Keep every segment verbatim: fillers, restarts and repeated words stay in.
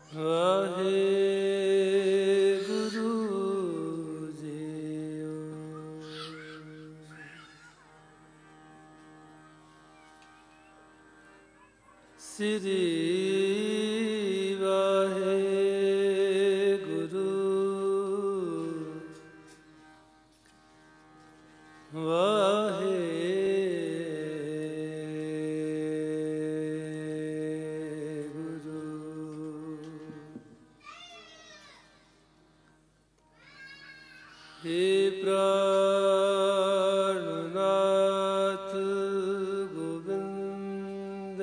ਵਾਹਿਗੁਰੂ ਜੀਓ। ਸ੍ਰੀ ਵਾਹਿਗੁਰੂ हे प्राणनाथ गोविंद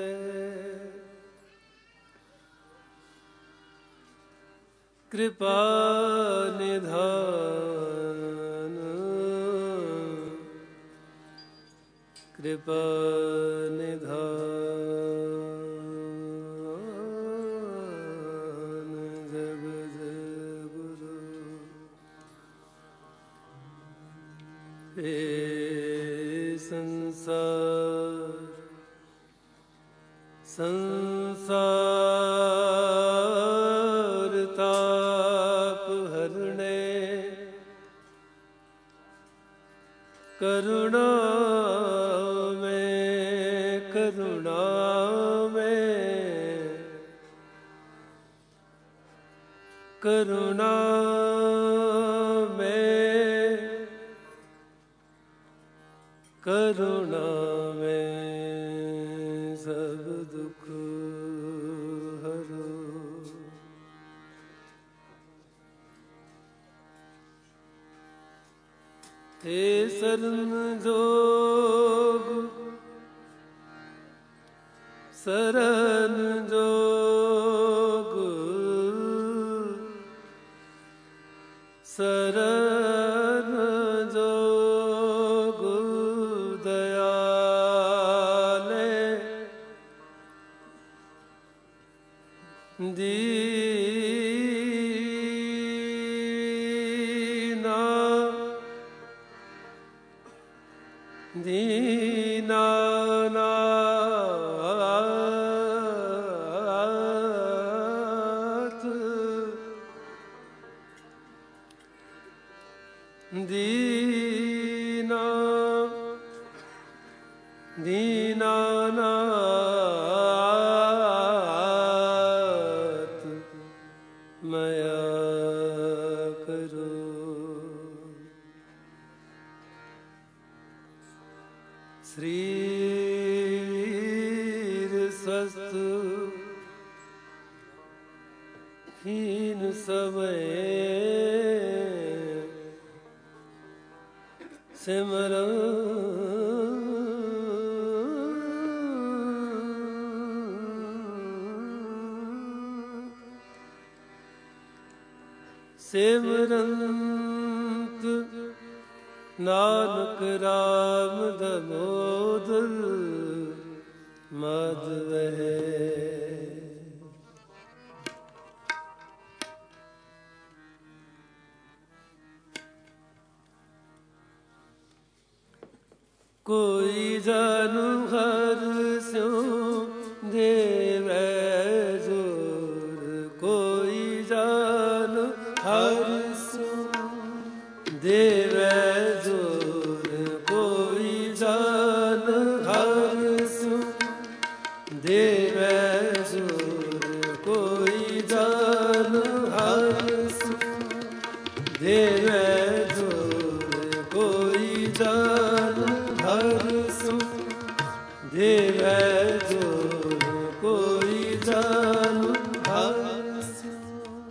कृपा निधान कृपा निधान जगत गुरु। हे संसार संसार ताप हरणे करुणा में करुणा में करुणा में करुणा में सब दुख हरो। हे शरण जोग शरण जोग शरण जोग दयाले दीना दीनानाथ दीना दीनानाथ मया करो। शरीर स्वस्थ हीन समय सिमरन सिमरंत नानक राम दामोदर माधव है। कोई जानू हर स्यों देवै जोर कोई जानू हर स्यों देवै जोर कोई जान हर स्यों देवै जोर कोई जान हर स्यों देवै जोर कोई जान हर स्यों देवै जोर कोई जान हर स्यों।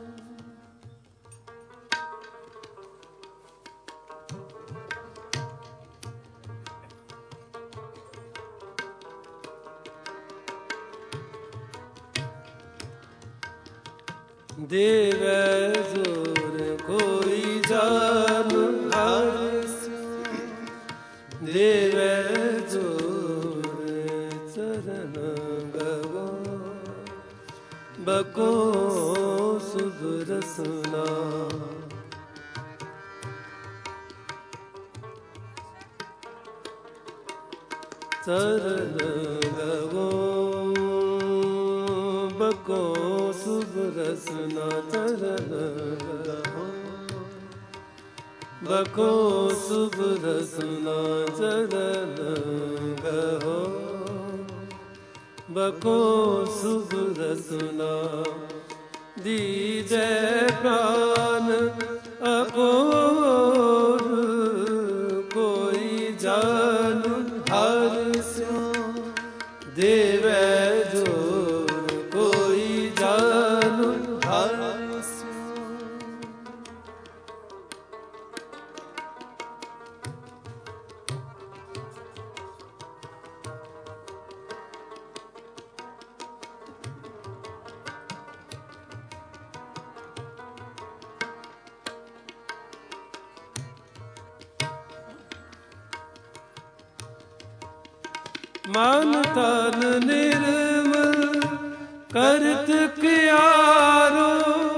देवै जोर कोई जान हर स्यों देवै जोर चरण गगो बको शुभ रसना। चरण गगो बको शुभ रसना चरण गहो, बको शुभ रसना चरण गहो, बको शुभ रसना दीजै प्राण अकोर, कोई जान हर स्यो देवै जोर, कोई जान हर स्यो। मन तन निर्मल करत क्यारो,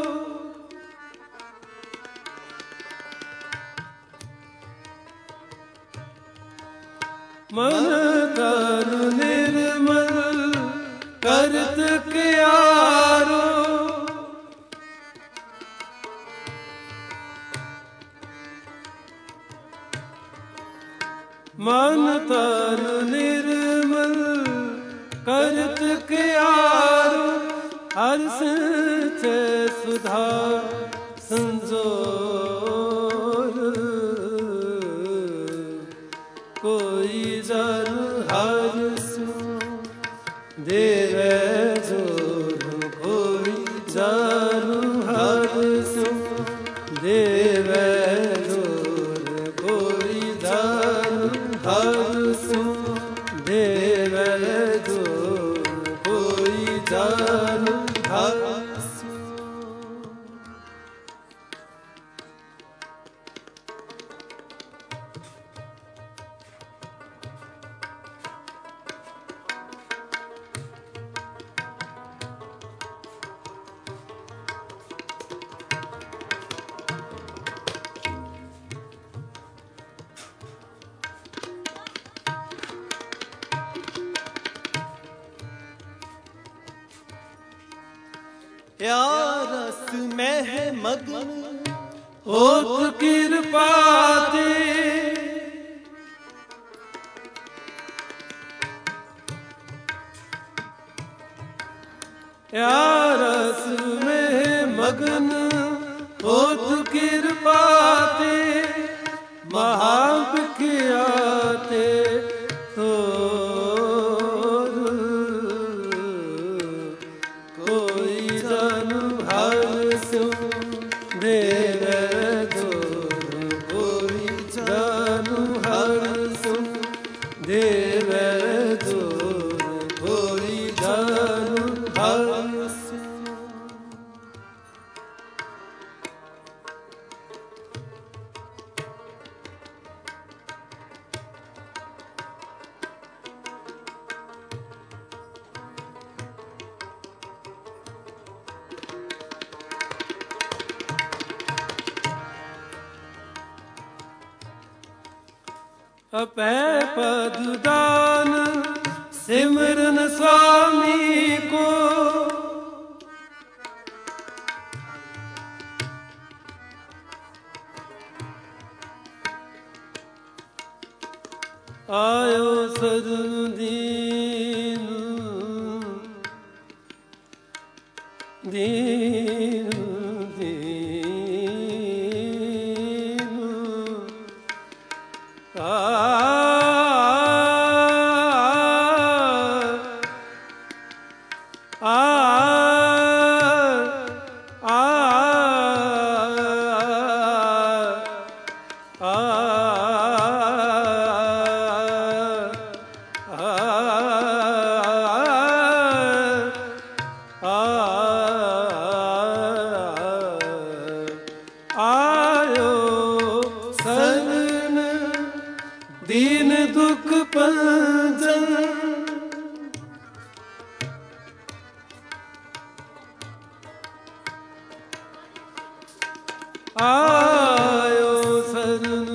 मन तन निर्मल करत क्यारो, मन तन निर्मल करत क्यारो, हर सच सुधा संजोर, कोई जन हर स्यो देवै जोर, कोई जन हर स्यो देवै जोर, कोई जन हर स्यो देवै जोर, कोई जन हर स्यो। या रस में मगन होत कृपा ते, या रस में मगन होत कृपा ते, महाविख्याते तोर, कोई जन हर स्यो देवै जोर, कोई जन हर स्यो देवै जोर, कोई जन हर स्यो। अपै पद दान सिमरन स्वामी को, आयो सजन दीन दीन दीन आ दीन दुख पंजन आयो शरण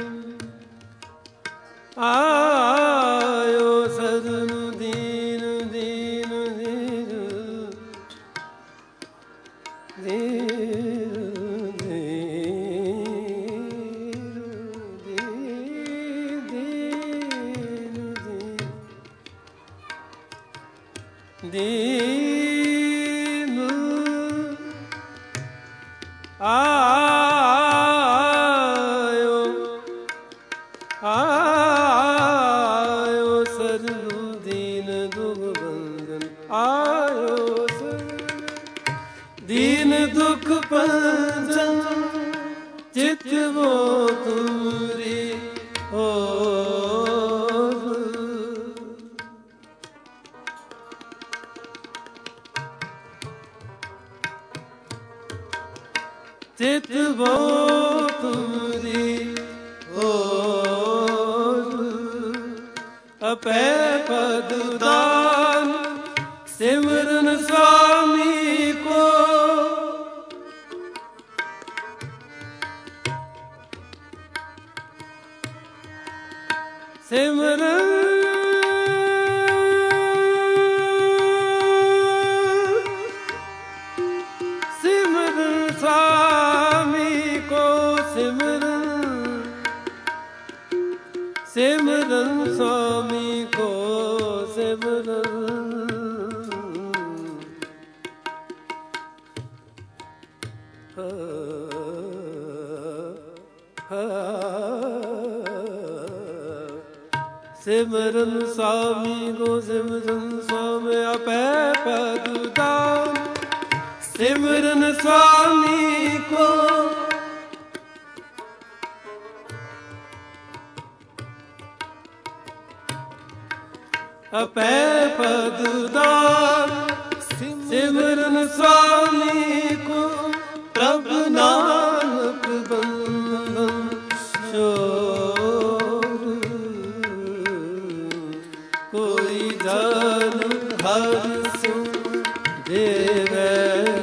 आयो शरण दीन दीन दीन ਦੀਨ ਆਇਓ ਆਇਓ ਸਰਨੂ ਦੀਨ ਦੁਖ ਬੰਧਨ ਆਇਓ ਦੀਨ ਦੁਖ ਪੰਜਨ ਚਿਤ ਵੋ ਤੁਮਰੀ ਹੋ ਚਿਤ ਵੋ ਤੁਮਰੀ ਹੋਰ ਅਪੈ ਪਦ ਦਾਨ ਸਿਮਰਨ ਸੁਆਮੀ ਕੋ ਸਿਮਰਨ ਸਿਮਰਨ ਸੁਆਮੀ ਕੋ ਸਿਮਰਨ ਸਿਮਰਨ ਸੁਆਮੀ ਕੋ ਸਿਮਰਨ ਹਾ ਹਾ ਸਿਮਰਨ ਸੁਆਮੀ ਕੋ ਸਿਮਰਨ ਸੁਆਮੀ ਆਪੈ ਪਦ ਦਾਨ ਸਿਮਰਨ ਸੁਆਮੀ ਕੋ ਆਪੈ ਪਦ ਦਾਨ ਸਿਮਰਨ ਸੁਆਮੀ ਕੋ ਪ੍ਰਭ ਨਾਨਕ ਬੰਧਨ ਛੋੜ ਕੋਈ ਜਨ ਹਰਿ ਸੁ ਦੇਵੈ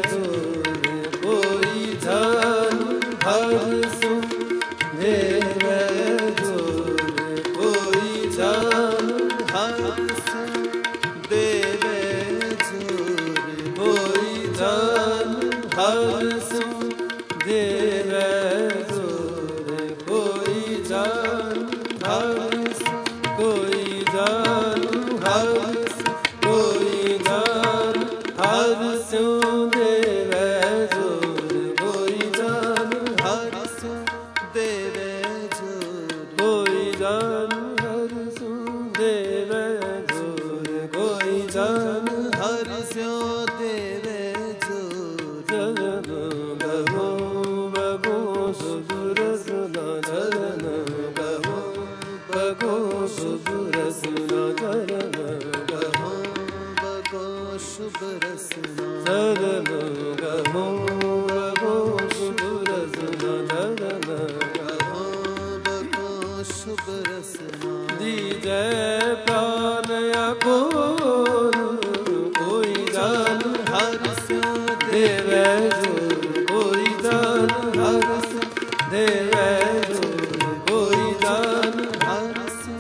ਕੋਈ ਜਨ ਹਰਿ ਸੁ ਦੇਵੈ ਕੋਈ ਜਨ ਹਰਿ ਸੁ ਦੇਵੈ ਕੋਈ ਜਨ ਹਰਿ ਸੁ ਦੇਵੈ ਕੋਈ ਜਨ ਹਰਿ ਸੁ ਕੋਈ ਜਨ ਹਰਿ ਸੁ ਕੋਈ ਜਨ ਹਰਿ ਸੁ ਦੇਵੈ ਕੋਈ ਜਨ ਹਰਿ ਸੁ ਦੇਵੈ ਕੋਈ ਜਨ ਹਰਿ ਸੁ ਦੇਵੈ ਕੋਈ ਜਨ ਹਰਿ ਸੁ ਦੇਵੈ ਜਨ ਗਵੋ ਬਗੋ ਸੁਦੁਰਸਨਾ ਜਨ ਗਵੋ ਬਗੋ ਸੁਦੁਰਸਨਾ ਜਨ ਗਵੋ ਬਗੋ ਸੁਦੁਰਸਨਾ ਜਨ ਗਵੋ ਬਗੋ ਸੁਦੁਰਸਨਾ ਜਨ ਗਵੋ ਬਗੋ ਸੁਦੁਰਸਨਾ ਦੀਜੈ ਪ੍ਰਾਨ ਅਕੋਰ ਕੋਈ ਜਨ ਹਰਿ ਸੁ ਦੇਵੈ ਕੋਈ ਜਨ ਹਰਿ ਸੁ ਦੇਵੈ ਕੋਈ ਜਨ ਹਰਿ ਸੁ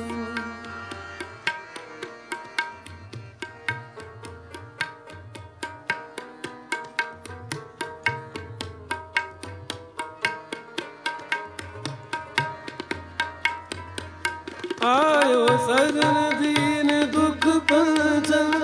ਆਇਓ ਸਰਨ ਦੀਨ ਦੁਖ ਪੰਜਨ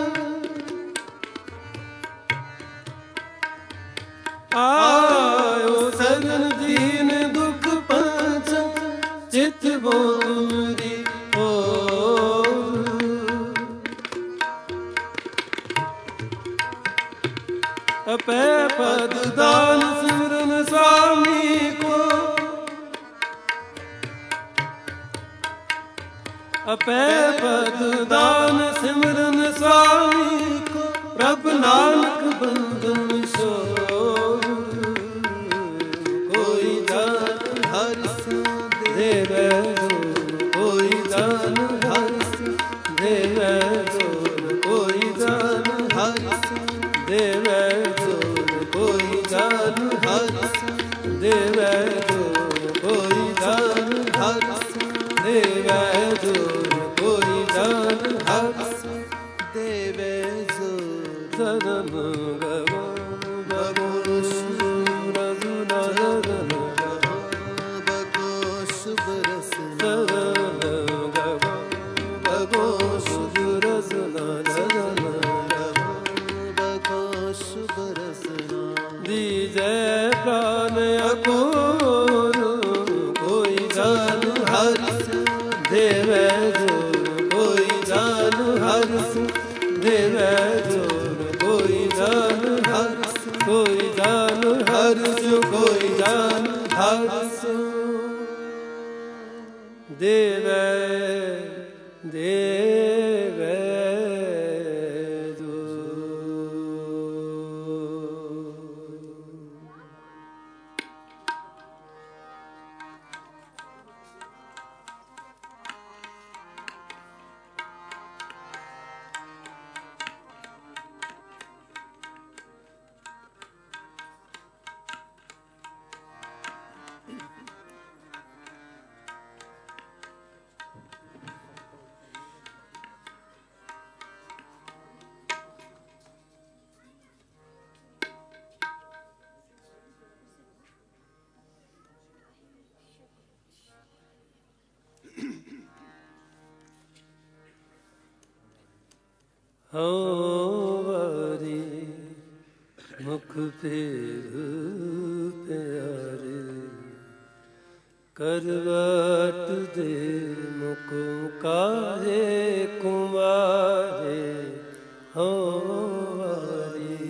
ਆਇਓ ਸਰਨ ਦੀਨ ਦੁਖ ਪੰਜਨ ਚਿਤ ਵੋ ਤੁਮਰੀ ਹੋਰ ਆਪੈ ਪਦ ਦਾਨ ਸਿਮਰਨ ਸੁਆਮੀ ਕੋ ਆਪੈ ਪਦ ਦਾਨ ਸਿਮਰਨ ਸੁਆਮੀ ਕੋ ਪ੍ਰਭ ਨਾਨਕ ਬੰਧਨ ਛੋੜ ਕੋਈ ਜਨ ਹਰਿ ਸੁ ਦੇਵੈ ਕੋਈ ਜਨ ਹਰਿ ਸੁ ਦੇਵੈ ਕੋਈ ਜਨ ਹਰਿ ਸੁ ਦੇਵੈ ਕੋਈ ਜਨ ਹਰਿ ਸੁ ਦੇਵੈ ਕੋਈ ਜਨ ਹਰਿ ਸੁ ਦੇਵੈ ਕੋਈ ਜਨ ਹਰਿ ਸੁ ਦੇਵੈ ਜਨ ਗਵ बरसना। दीजे प्राण अपूर कोई जान हर्ष देवे जोर, कोई जान हर्ष देवे जोर, कोई जान हर्ष, कोई जान हर्ष, कोई जान हर्ष देवे देवे हमारी मुख फेर प्यारे, करवट दे मुख काहे कुमारे हमारी।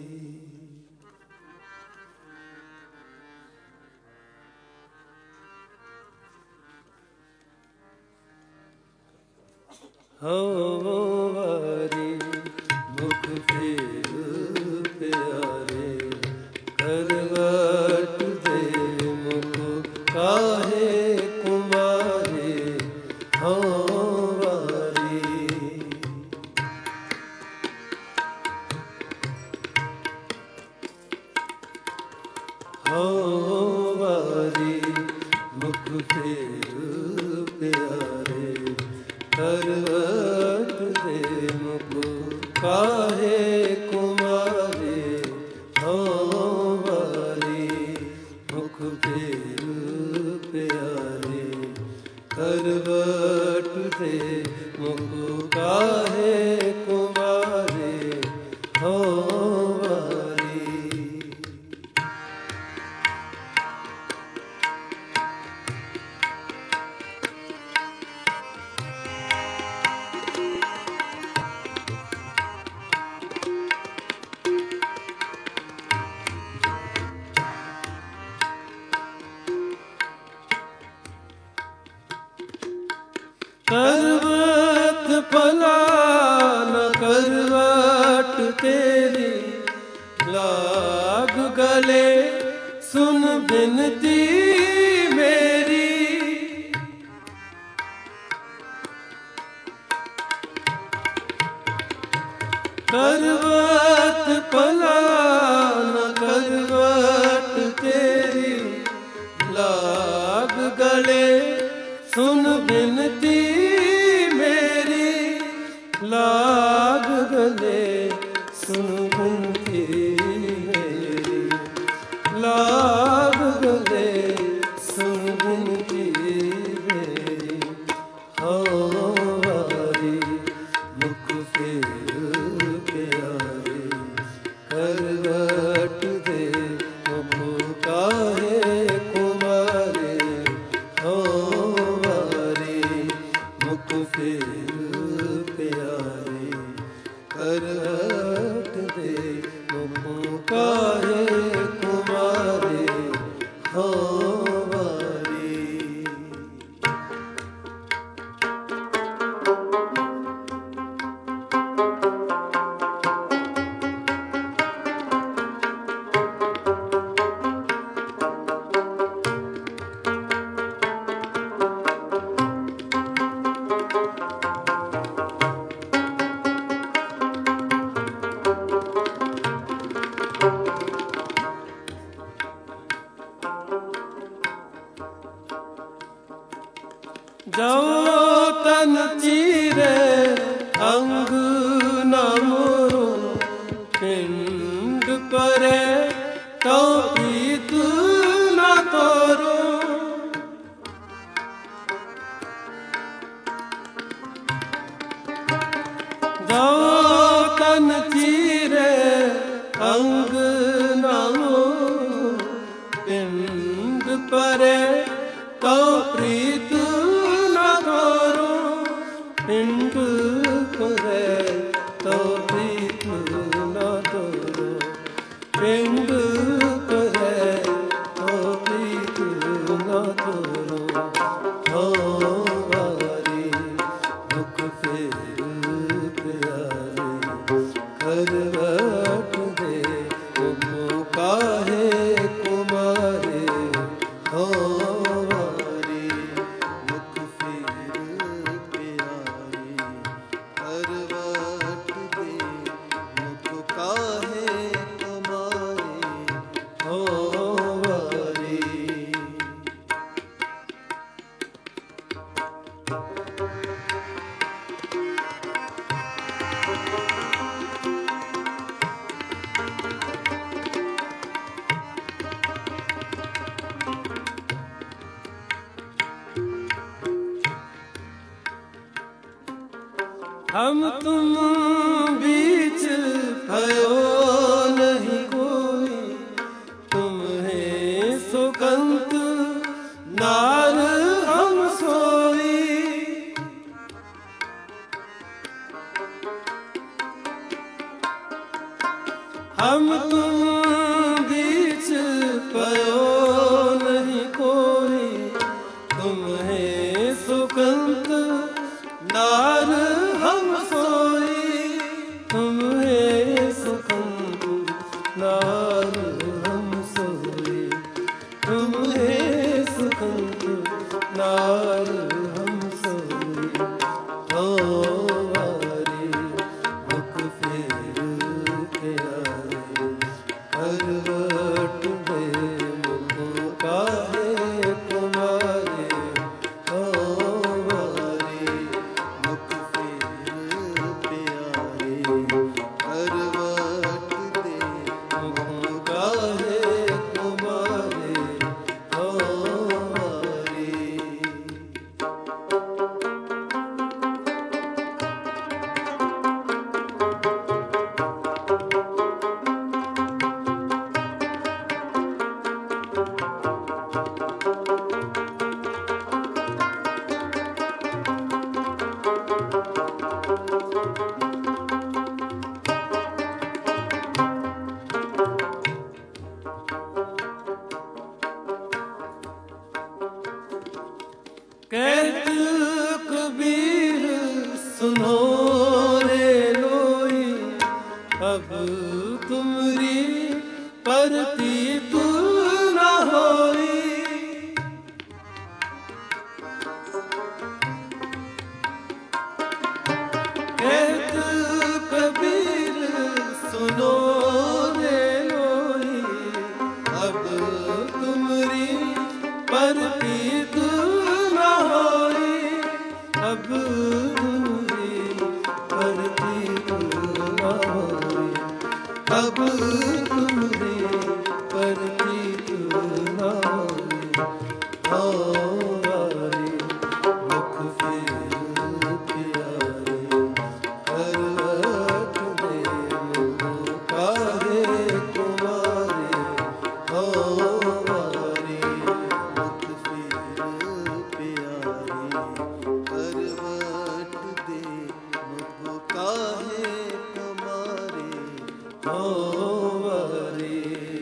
हमारी मुख फेर प्यारे, करवट दे मुख काहे कुमारे हमारी। हमारी मुख फेर प्यारे, करवट दे मुख काहे कुमारे हमारी। मुख फेर प्यारे, करवट दे मुख काहे कुमारे हमारी। करवत भला न करवट तेरी, लाग गले सुन बिनती मेरी। करवत भला न करवट तेरी, लाग गले सुन बिनती मेरी। लाग गले सुन बिनती मेरी, लाग गले सुन बिनती मेरी हमारी। मुख फेर प्यारे, करवट दे मुख काहे कुमारे हमारी। मुख फेर प्यारे, करवट दे मुख काहे कुमारे हमारी। जो तन चीरे अंग न मोरो, पिंड परे तो पीत न तोरो। जो तन चीरे अंग अंग नामो पिंड परे तो प्रीत न करो पिंड परे तो प्रीत न करो पिंड परे तो प्रीत न करो हो वारी मुख फेर प्यारे करवट दे तुम काहे कुमारे हो वारी मुख फेर प्यारे करवट दे मुख काहे कुमारे हो वारी। हम तुम बीच भयो नहीं कोई तुम्हें सुगंध नार हम सोई हम तुम बीच भयो नहीं कोई तुम्हें सुगंध नार हम सोई तुम्हें सुगंध नार हम सोई तुम्हें सुगंध नार हम सोई हो वारी मुख फेर प्यारे करवट दे मुख काहे कुमारे हो वारी मुख फेर प्यारे करवट दे मुख काहे कुमारे हो वारी। कहत कबीर सुनो रे लोई अब तुमरी परतीत न होई कहत कबीर सुनो रे लोई अब तुमरी परतीत अब तुमरी परतीत न होई अब तुमरी परतीत न होई हो वारी मुख फेर प्यारे करवट दे मुख काहे कुमारे हो वारी मुख फेर प्यारे करवट दे मुख काहे कुमारे हो वारी।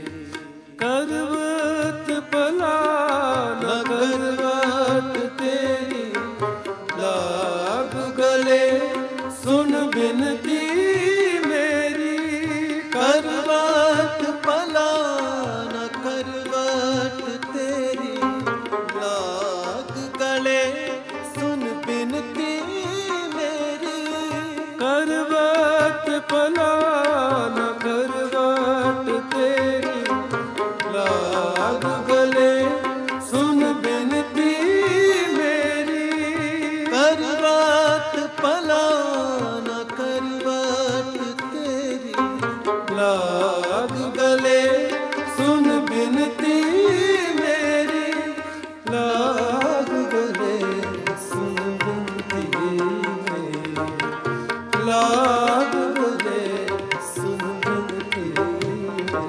करवत पला न करवट तेरी लाग गले सुन बिनती मेरी करवत पला न करवट तेरी लाग गले सुन बिनती मेरी करवत पला न करवट तेरी लाग गले सुन बिनती मेरी करवत पला न करवट तेरी लाग गले सुन बिनती मेरी लाग गले सुन बिनती मेरी लाग गले सुन बिनती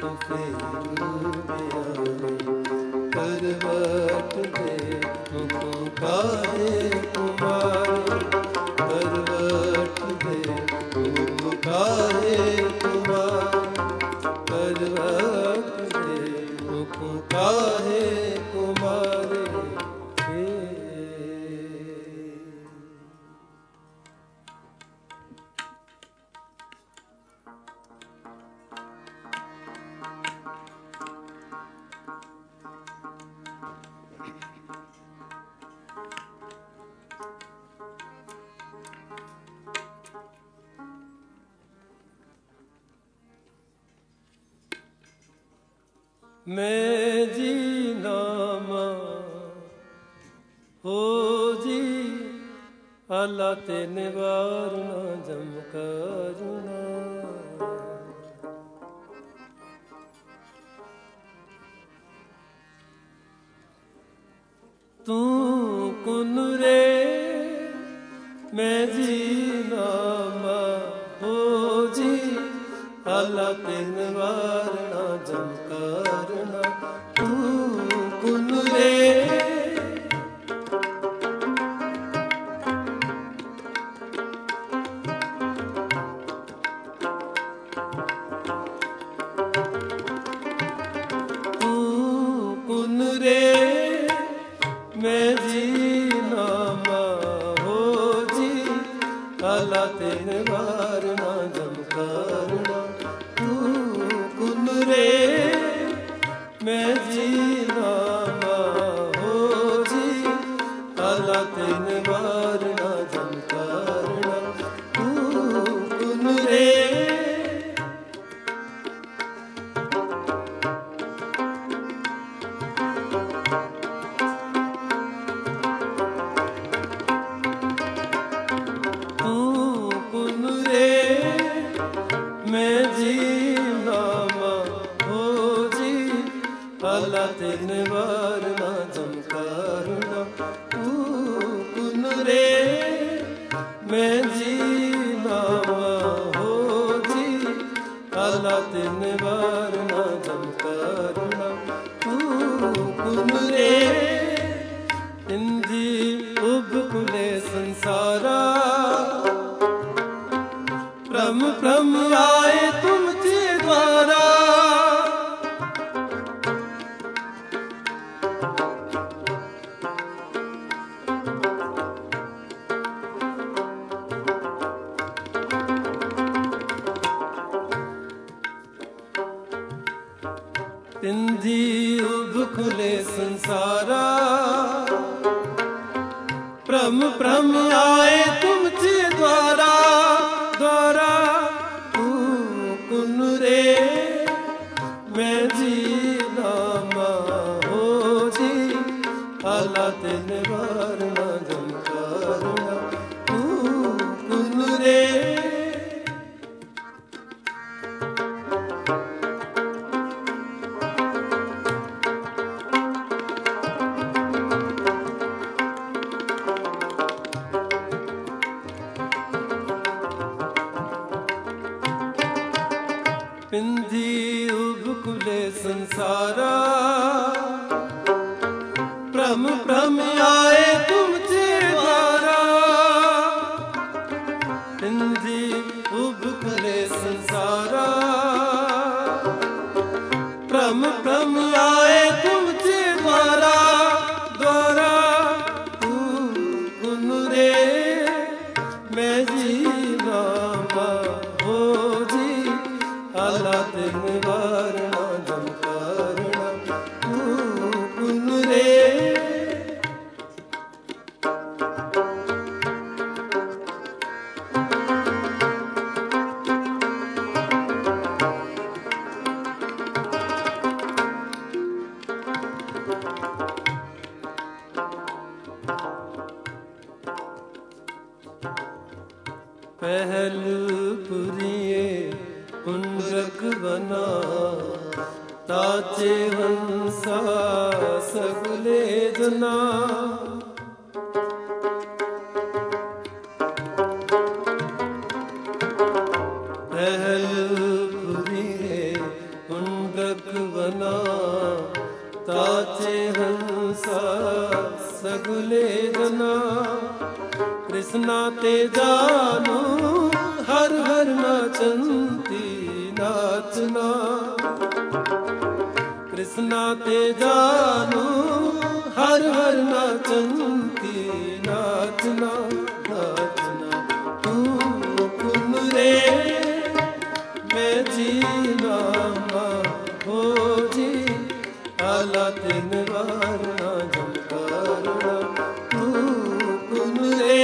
तो फेर प्यारे करवट दे मुख काहे तुम्हारे करवट दे मुख काहे तुम्हारे करवट दे मुख काहे तुम्हारे मैं जी नामा हो जी अल्लाह ते निवारना जमकारुना तू कुन रे मैं जी नामा हो जी अल्लाह ते निवारना जमकारुना तू कुन रे तू कुन रे मैं जी नामा हो जी अल्लाह ते निवारना जमकारुना तू कुन रे मैं जी नामा हो जी अल्लाह ते निवारना जमकारुना तू कुन रे तू कुन रे मैं जी नामा हो जी अल्लाह ते निवारना जमकारुना तू कुन रे मैं जी नामा हो जी अल्लाह ते निवारना जमकारुना तू कुन रे इंदी उबकुले संसारा प्रम प्रम आए तुमचे द्वारा तिंदी उबकुले संसारा प्रम प्रम आए तुमचे द्वारा द्वारा तू कुन रे मैं जी नामा हो जी अल्लाह ते निवारना जमकारुना तू कुन रे पिंदी उबकुले संसारा प्रम प्रम आए तुमचे द्वारा पिंदी उबकुले संसारा प्रम प्रम आए तुमचे द्वारा द्वारा तू कुन रे मैं जी नामा हो जी अल्लाह ते निवारना जमकारुना तू कुन रे पहल पुरिए कुंडक बना ताचे हंसा सगले जना पहल पुरिए कुंडक रखवना ताचे हंसा सगुले जना कृष्णा ते जानो हर हर नाचंती नाचना कृष्णा ते जानो हर हर नाचंती नाचना नाचना तू कुन रे मैं जीना हो जी आला तीन बार ना जमकारना तू कुन रे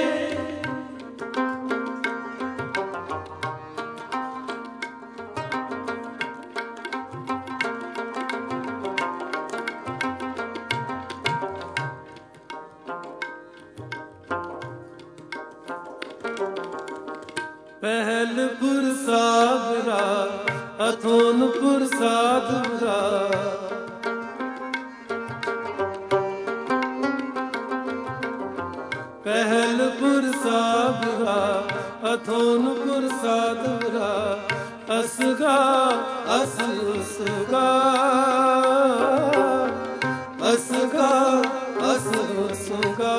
पहलपुर सागरा अथोनपुर साधुरा पहलपुर सागरा अथोनपुर साधुरा असगा असगा असगा असगा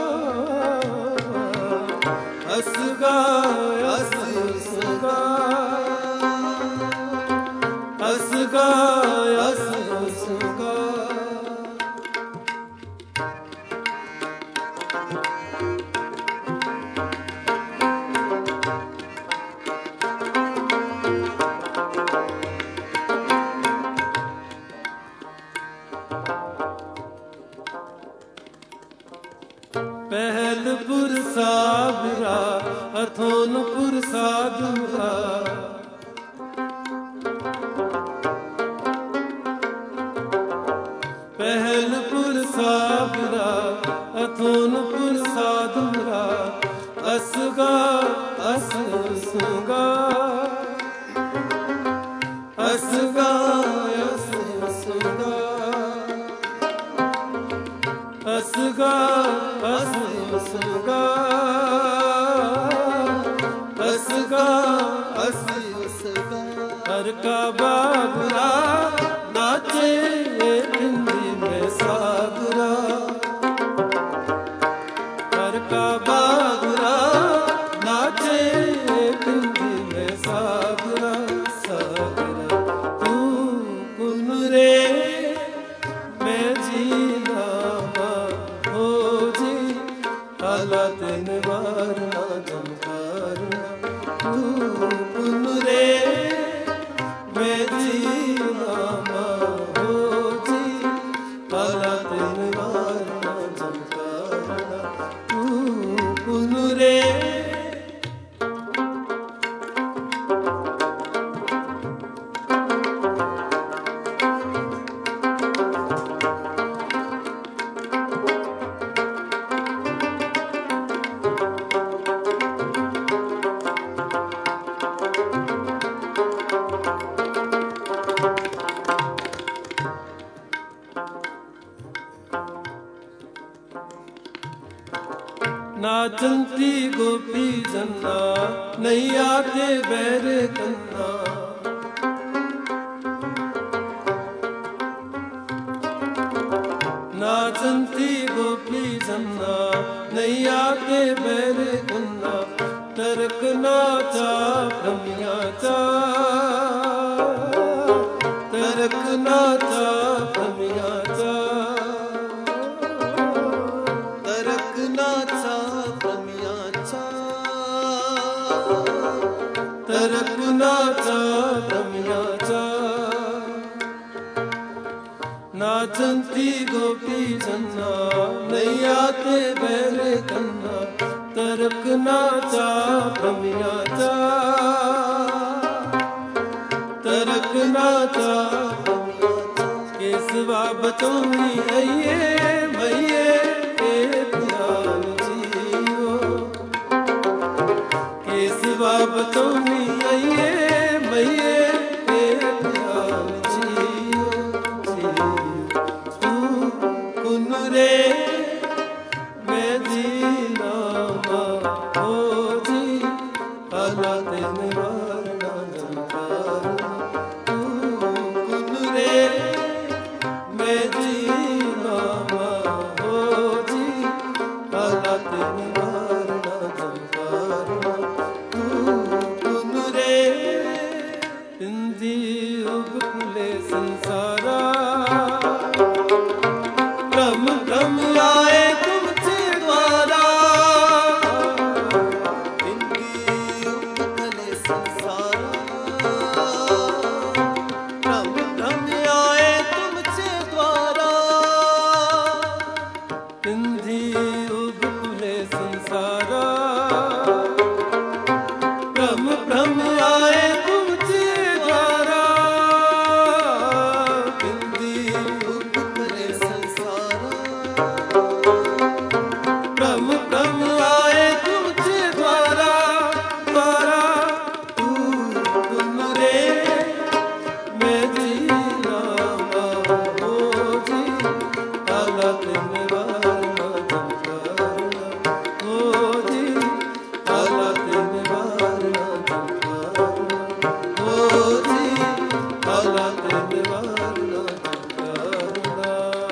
असगा असगा असगा असगा पहलपुर सागरा अथोनपुर साधुरा पहलपुर सागरा अथोनपुर साधुरा असगा असगा असगा असगा असगा असगा असगा हर का बाबरा नाचे हिंदी में सागरा हर का बाबरा नाचे हिंदी में सागरा सागरा तू कुन रे मैं जीना हो जी आला तीन बार ना जमकारना तू कुन रे मैं जीना हो जी आला तीन बार ना जमकारना तू कुन रे नाचंती गोपी जन्ना नहीं आते बैर कन्ना नाचंती गोपी जन्ना नहीं आते बैर कन्ना तरक नाचा भ्रमिया चा तरक नाचा भ्रमिया चा तरक नाचा तरक नाचा रमियाचा नाचंती गोपी जन्ना नहीं आते बैर कन्ना तरक नाचा रमियाचा तरक नाचा केसवा बचौनी आइए भैये ध्यान जीवो केसवा बचौनी आइए भैये ध्यान जियो जियो तू कुन रे मैं जीना हो जी आला दिन वारना जमकारना तू कुन ਤਿੰਨ ਵਾਰ ਨਾ ਚੁਕਾਉਂਦਾ।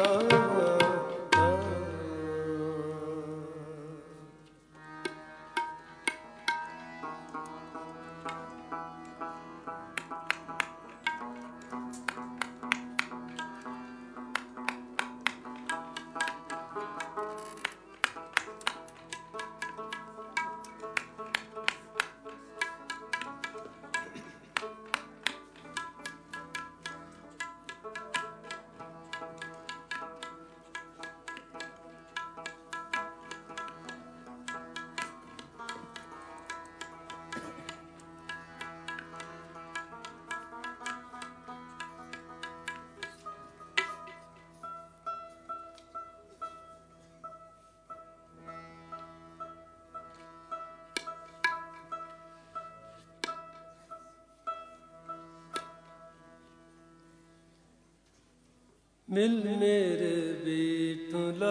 मिल मेरे बीतुला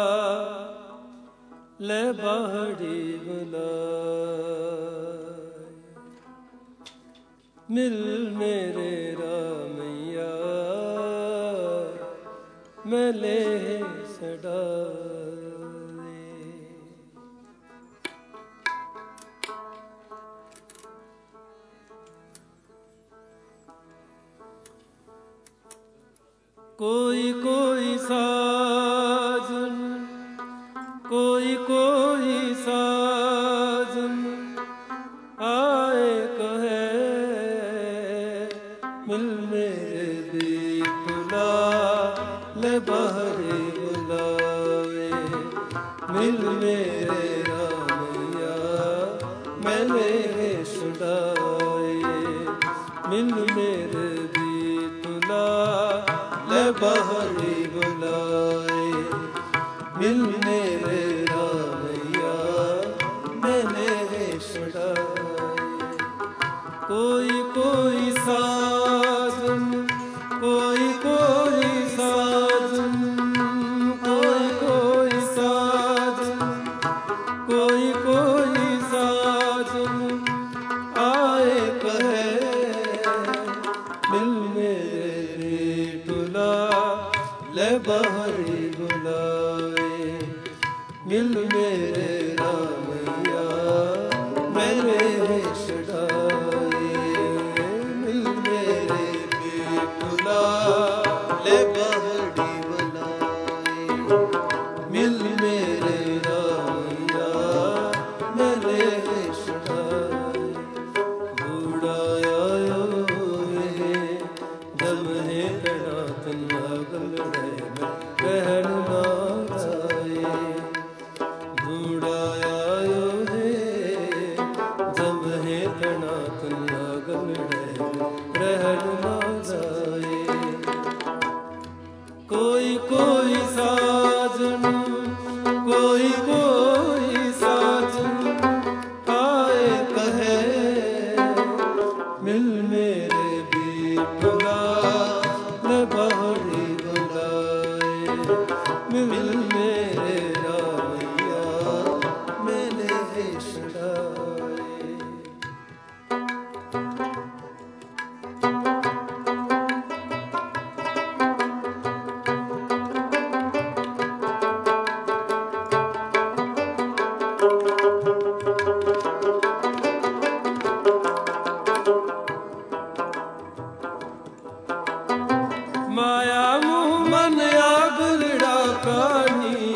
ले बाहरी बुलाए, मिल मेरे रामैया मैं ले सडाए। कोई कोई साजन कोई कोई साजन आए कहे, मिल मेरे दीपुला ले बाहरी बुलाए, मिल मेरे रामैया मैं ले छुड़ाए, मिल मेरे दीपुला ले बाहरी बुलाए, मिल मेरे रामैया मैंने छुड़ाए। कोई कोई साजन कोई कोई साजन कोई कोई साजन कोई कोई साजन आए कहे, मिल मेरे ले बाहरी बुलाए, मिल मेरे रामैया मेरे छुड़ाए, मिल मेरे बीपुला ले बाहरी बुलाए, मिल मेरे रामैया मेरे छुड़ाए। बूढ़ा आयो जब है कड़ा तन कहन ना जाए, बूढ़ा आयो है जब है तना तना गलड़े रहन ना जाए। कोई कोई साजन कोई कोई साजन आए कहे, मिल मेरे बीपुला ले बाहरी बुलाए, मिल मेरे रामैया मैंने छुड़ाए। माया मुँह मन आगलड़ा कानी,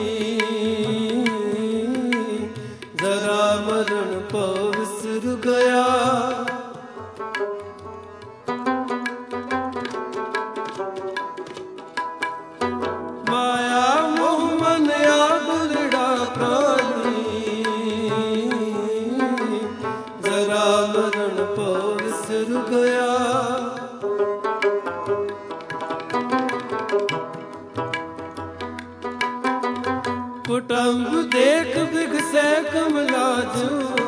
जरा मरण को विसर गया, माया मुँह मन आगलड़ा कानी, जरा मरण को विसर गया। कुटुंब देख बिगसे कमला जो,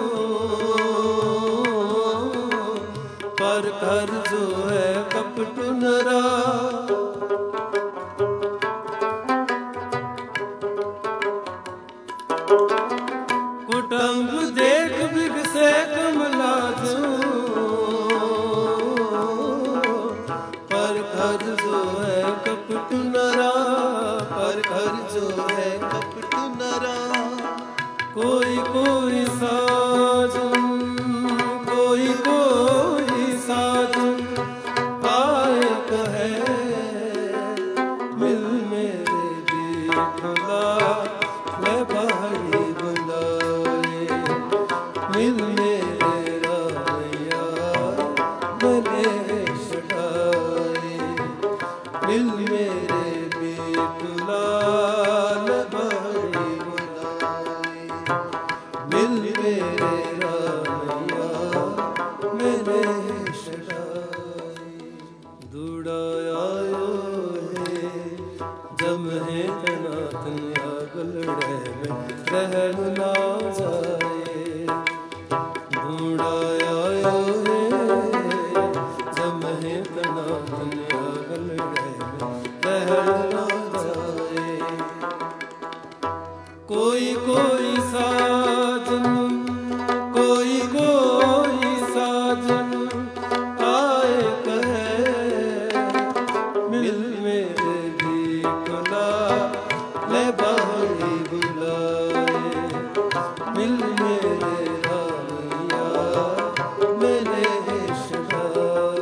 पर घर जो है कपट नरा, कुटुंब देख बिगसे कमला जो, पर पर घर जो है कपट नरा, पर घर जो है कपट नरा। कोई कोई साजन, कोई कोई साजन आए कहे मिल मेरे देखला, ले भाई बुलाए मिल मेरे राया, मिले छड़ाए मिल मेरे बेटला, ले भाई बुलाए मिल मेरे राया, मिले छड़ाए। दूड़ा आयो है जम है तनातन आगलड़े में रहन ना जाए। दूड़ा आयो है जम है तनातन आगलड़े में रहन ना जाए। कोई कोई साजन, कोई कोई साजन आए कहे मिल मेरे देखला, ले बाहरी बुलाए मिल मेरे रानिया, मेरे शराए।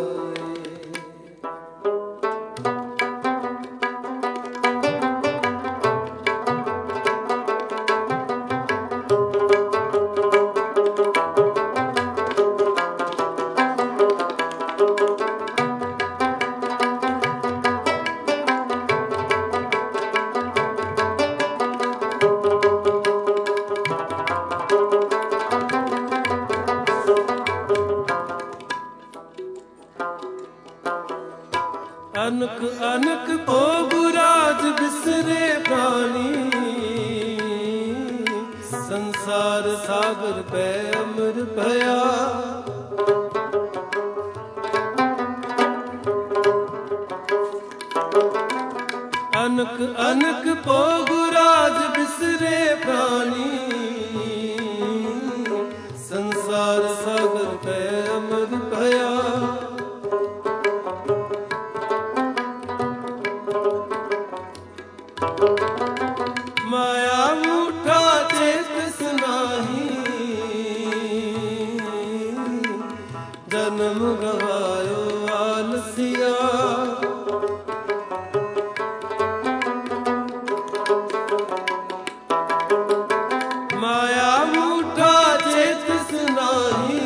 अनक अनक भोगराज बिसरे प्राणी, संसार सागर पे अमर भया। अनक अनक भोगराज बिसरे प्राणी, संसार सागर पे अमर भया। माया मूठा चेतस नाही, जन्म गवायो आलसिया। माया मूठा चेतस नाही,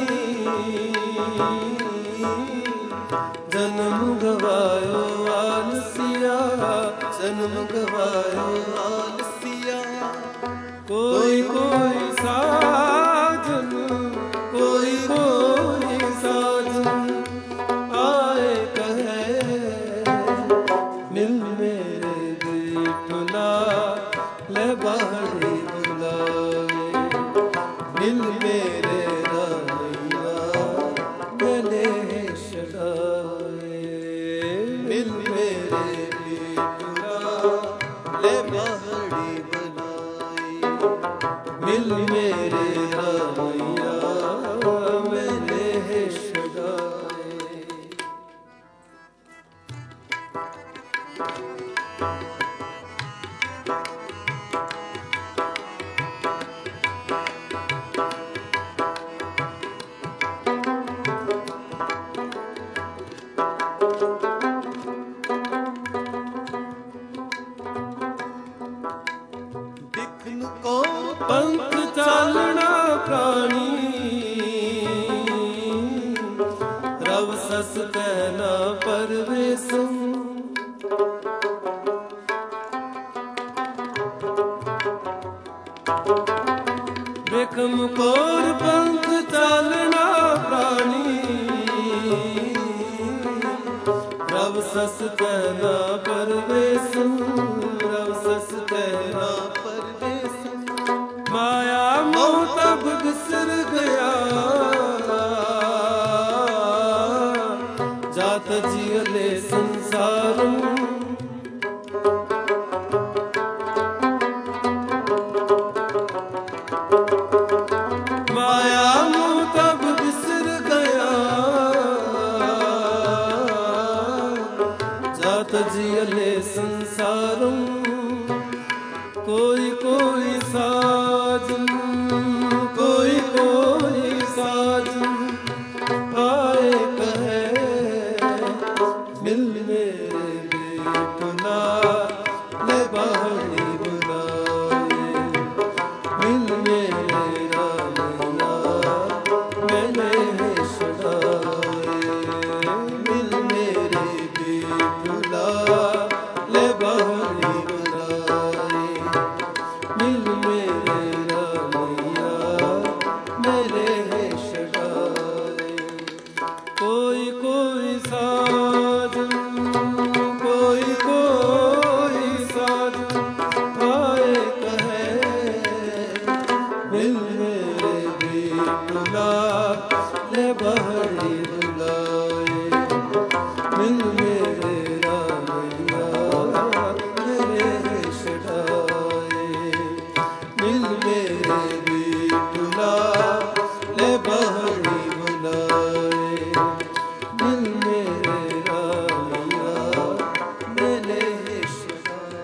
जन्म गवायो आलसिया, जन्म गवायो आलसिया। कोई कोई साजन, कोई कोई साजन आए कहे मिल मेरे देखला, ले बाहरी बुलाए मिल मेरे रानिया, मिले छड़ाए मिल मेरे बेटला, ले बाहरी बुलाए मिल मेरे रानिया, मिले छड़ाए। बिखन को पंख चालना प्राणी, रव सस कहना परवेशम। बेखम कोर पंख चालना प्राणी, रव सस कहना परवेशम, रव सस कहना परवेशम। माया मोह तब बिसर गया, जात जियले संसारम। माया मोह तब बिसर गया, दात जियले संसारम कोई कोई साजन कोई कोई साजन आए कहे मिल मेरे बेटुला ले बाहरी बुलाए मिल मेरा मिला मैंने छुड़ाए मिल मेरे बेटुला ले बाहरी बुलाए मिल मेरे रामिया मेरे छुड़ाए कोई कोई साजन कोई कोई साजन आए कहे मिल मेरे बेटुला ले बाहरी बुलाए मिल मेरे रामिया मेरे छुड़ाए मिल मेरे बेटुला ले बाहरी बुलाए मिल मेरे रामिया मेरे छुड़ाए।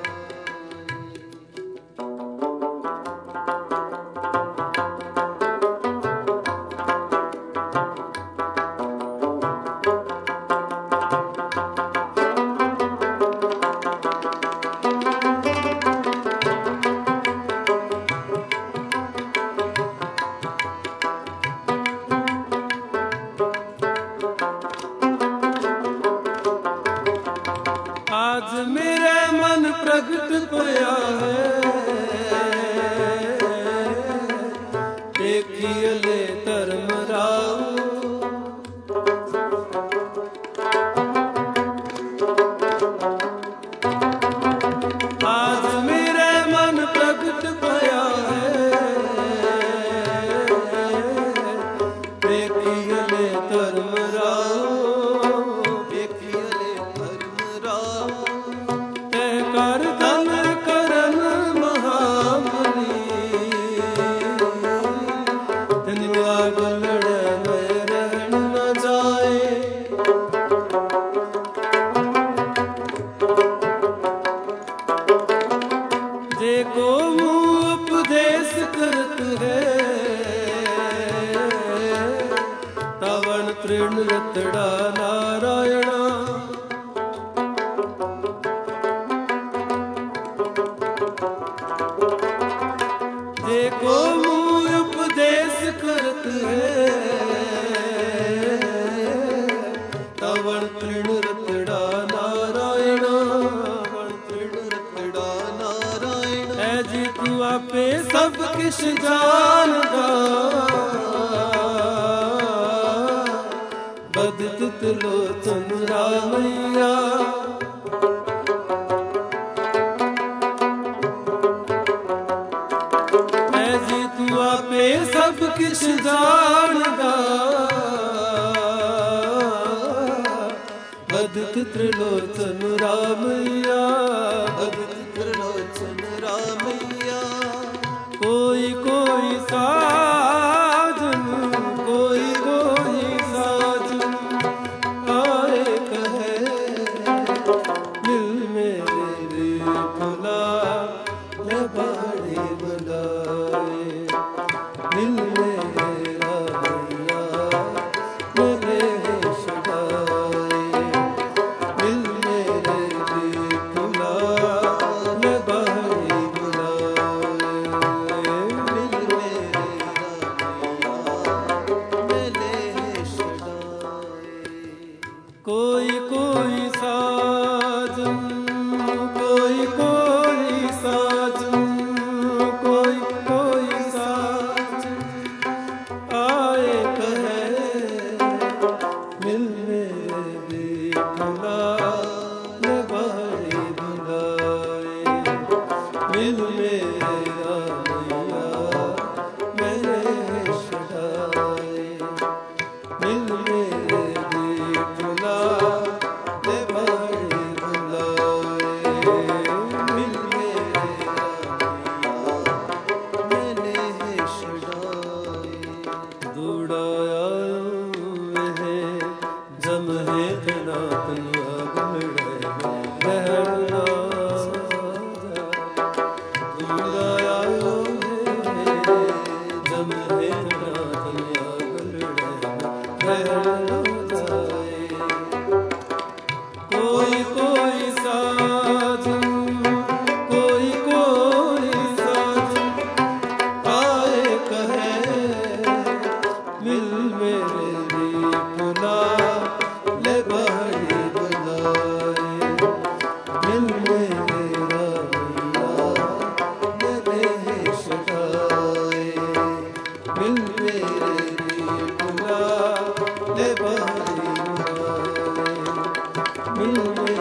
आज मेरे मन प्रगट पया है देखिए धर्म राव आज मेरे मन प्रगट पया है देखिए धर्म राव कर धन करन महामनी धन त्याग लड़े में रहन न जाए देखो मुँह उपदेश करत है तवन तृण रतड़ा नारायणा देखो मुँह उपदेश करत है तवन तृण रतड़ा नारायण तृण रतड़ा नारायण है जी तू आपे सब किश जानदा बदत लोचन रामैया तू आपे सब किश जानदा बदत त्रिलोचन रामैया बदत त्रिलोचन रामैया कोई कोई साजन कोई कोई साजन आए कहे मिल मेरे बेटुला ले बाहरी बुलाए मिल मेरे रामिया मेरे छुड़ाए मिल मेरे बेटुला ले बाहरी बुलाए मिल मेरे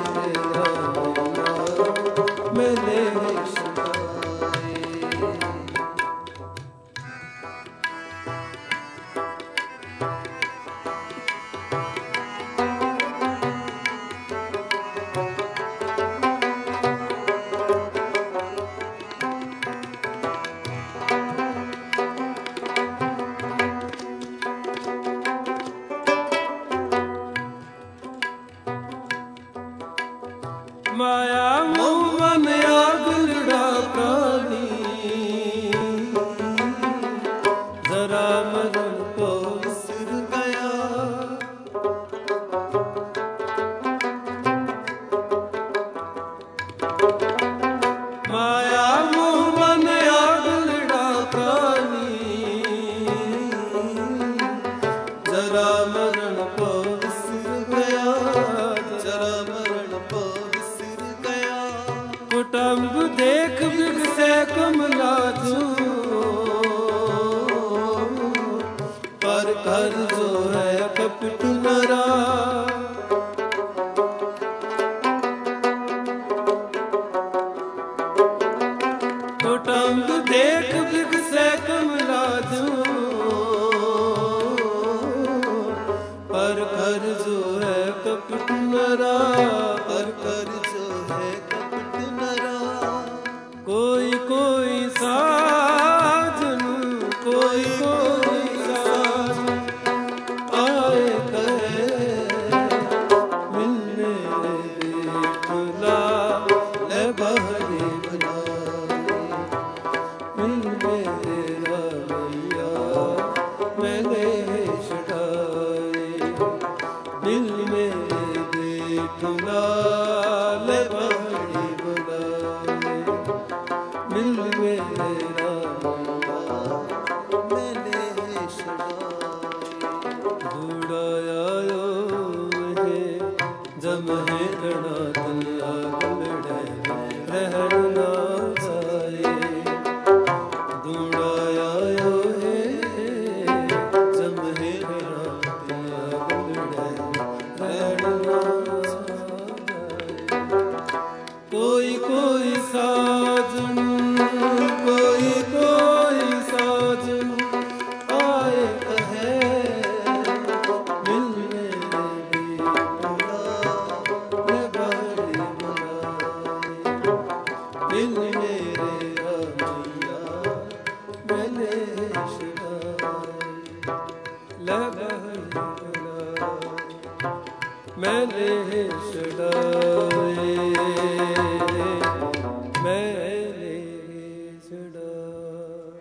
माया मोह मन आगलड़ा प्राणी जरा मरण को विसर गया माया मोह मन आगलड़ा प्राणी जरा मरण को विसर गया जरा मरण को कुटुंब देख बिगसे कमला जू पर घर जो है कपट नरा कुटुंब देख बिगसे कमला जू पर घर जो है कपट नरा पर घर जो है कोई कोई साजन कोई कोई साजन आए कहे मिलने बुला ले बहरे बुलाए मिल मेरा मैया मैंने छुड़ाए मिल मेरे बुला ले बहरे बुलाए मिल मेरा मैंने छुड़ाया मुझे जब है गणा दुनिया गलड़े रहन ना जाए दूड़ाया है जब है गणा दुनिया गलड़े रहन ना जाए कोई कोई साजन कोई कोई साजन आए कहे मिल मेरे बुला ले बहरे बुलाए मिल मेरे मैया मैंने छुड़ाए ले बहरे बुलाए मैंने छुड़ाए मैंने छुड़ाए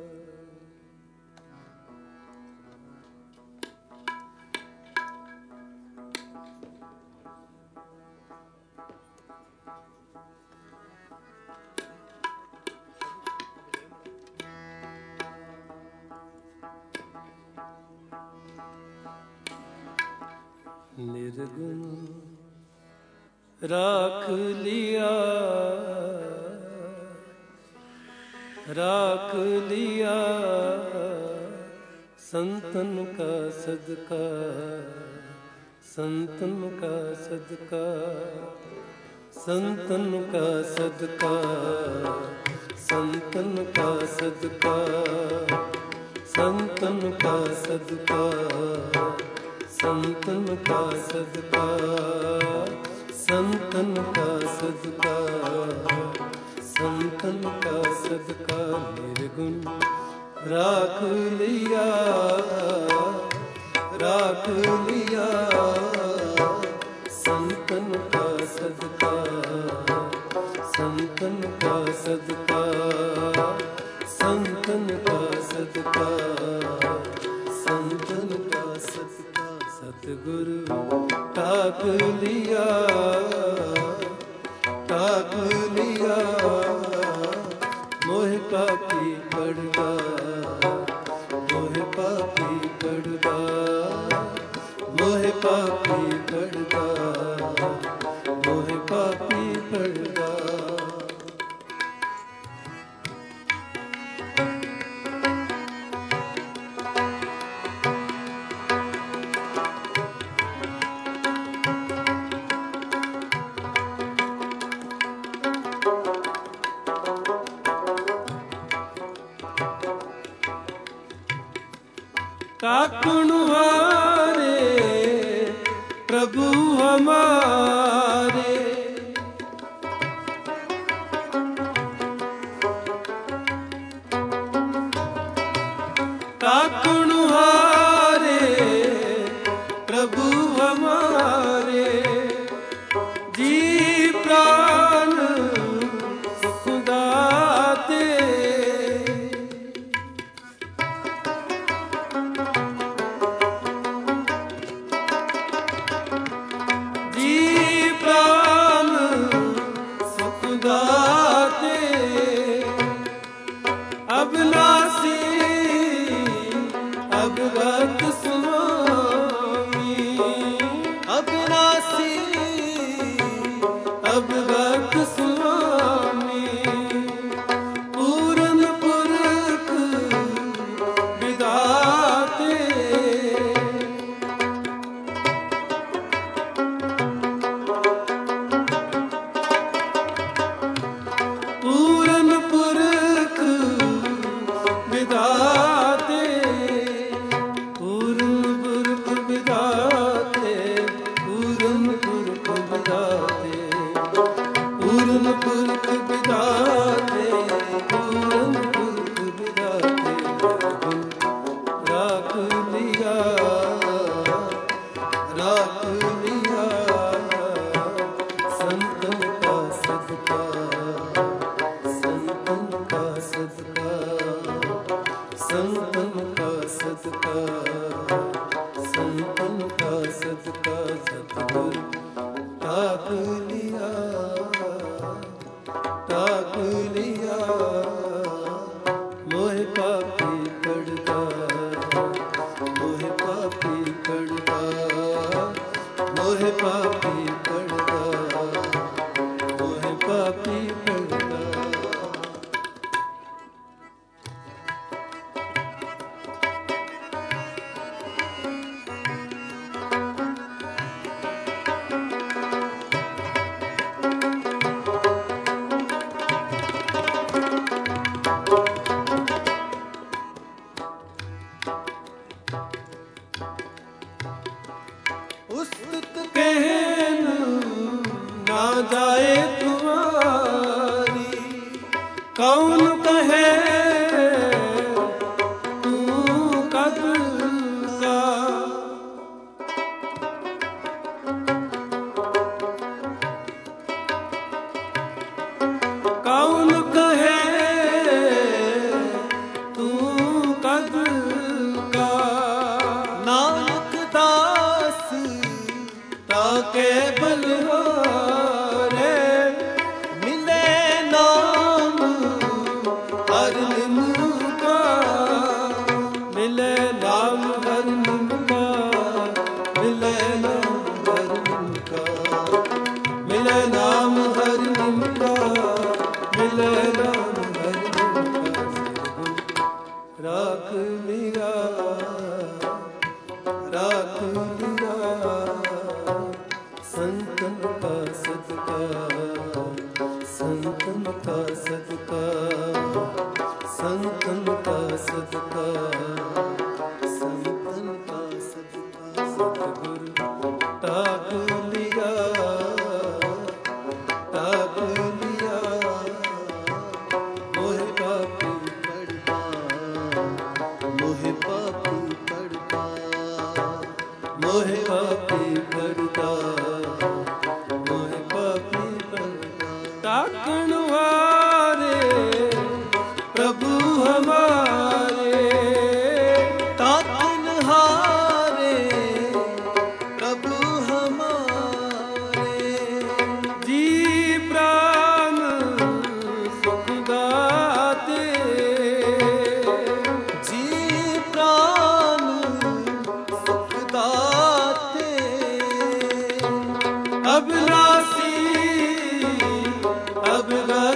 निर्गुण राख लिया राख लिया संतन का सदका संतन का सदका संतन का सदका संतन का सदका संतन का सदका संतन का सदका संतन का सदका संतन का सदका निर्गुण राख लिया राख लिया संतन का सदका संतन का सदका संतन का सदका संतन का सदका सतगुरु टाक लिया टाक लिया मोह पापी पड़गा मोह पापी पड़गा मोह पापी पड़गा मोह पापी पड़गा ताकण हारे प्रभु हमारे। ताकण हारे प्रभु हमारे, जी प्राण सुख दाते। जी प्राण सुख दाते, अविनाशी अवगत स्वामी। अविनाशी अवगत स्वामी, पूरन पुरख विधाते। पूरन पुरख विधाते, पूरन पुरख विधाते, पूरन पुरख विधाते, पूरन पुरख विधाते, पूरन पुरख विधाते। राख लिया राख लिया संतन का सदका, संतन का सदका, संतन का सदका, संतन का सदका। सतगुरु ताक लिया ताक लिया, मोह पापी कड़दा, मोह पापी कड़दा, मोह पापी कड़दा, मोह पापी कड़दा। उस्तत कहन ना जाए तुम्हारी, कौन कहे तू कब का। कौन कहे तू कब का। नानक दास ताके बलिहारे, मिले नाम हर निम का। मिले नाम हर निम का, मिले नाम हर निम का, मिले नाम हर निम का, मिले नाम हर निम का। राख लिया राख लिया संतन का सदका, संतन का सदका, संतन का सदका, संतन का सदका। सतगुरु ताक लिया ताक लिया, मोह पापी पड़ता, मोह पापी पड़ता, मोह पापी पड़ता, मोह पापी पड़ता। ताकण हारे प्रभु हमारे, ताकन हारे प्रभु हमारे। जी प्राण सुख दाते, जी प्राण सुख दाते, अविनाशी अवगत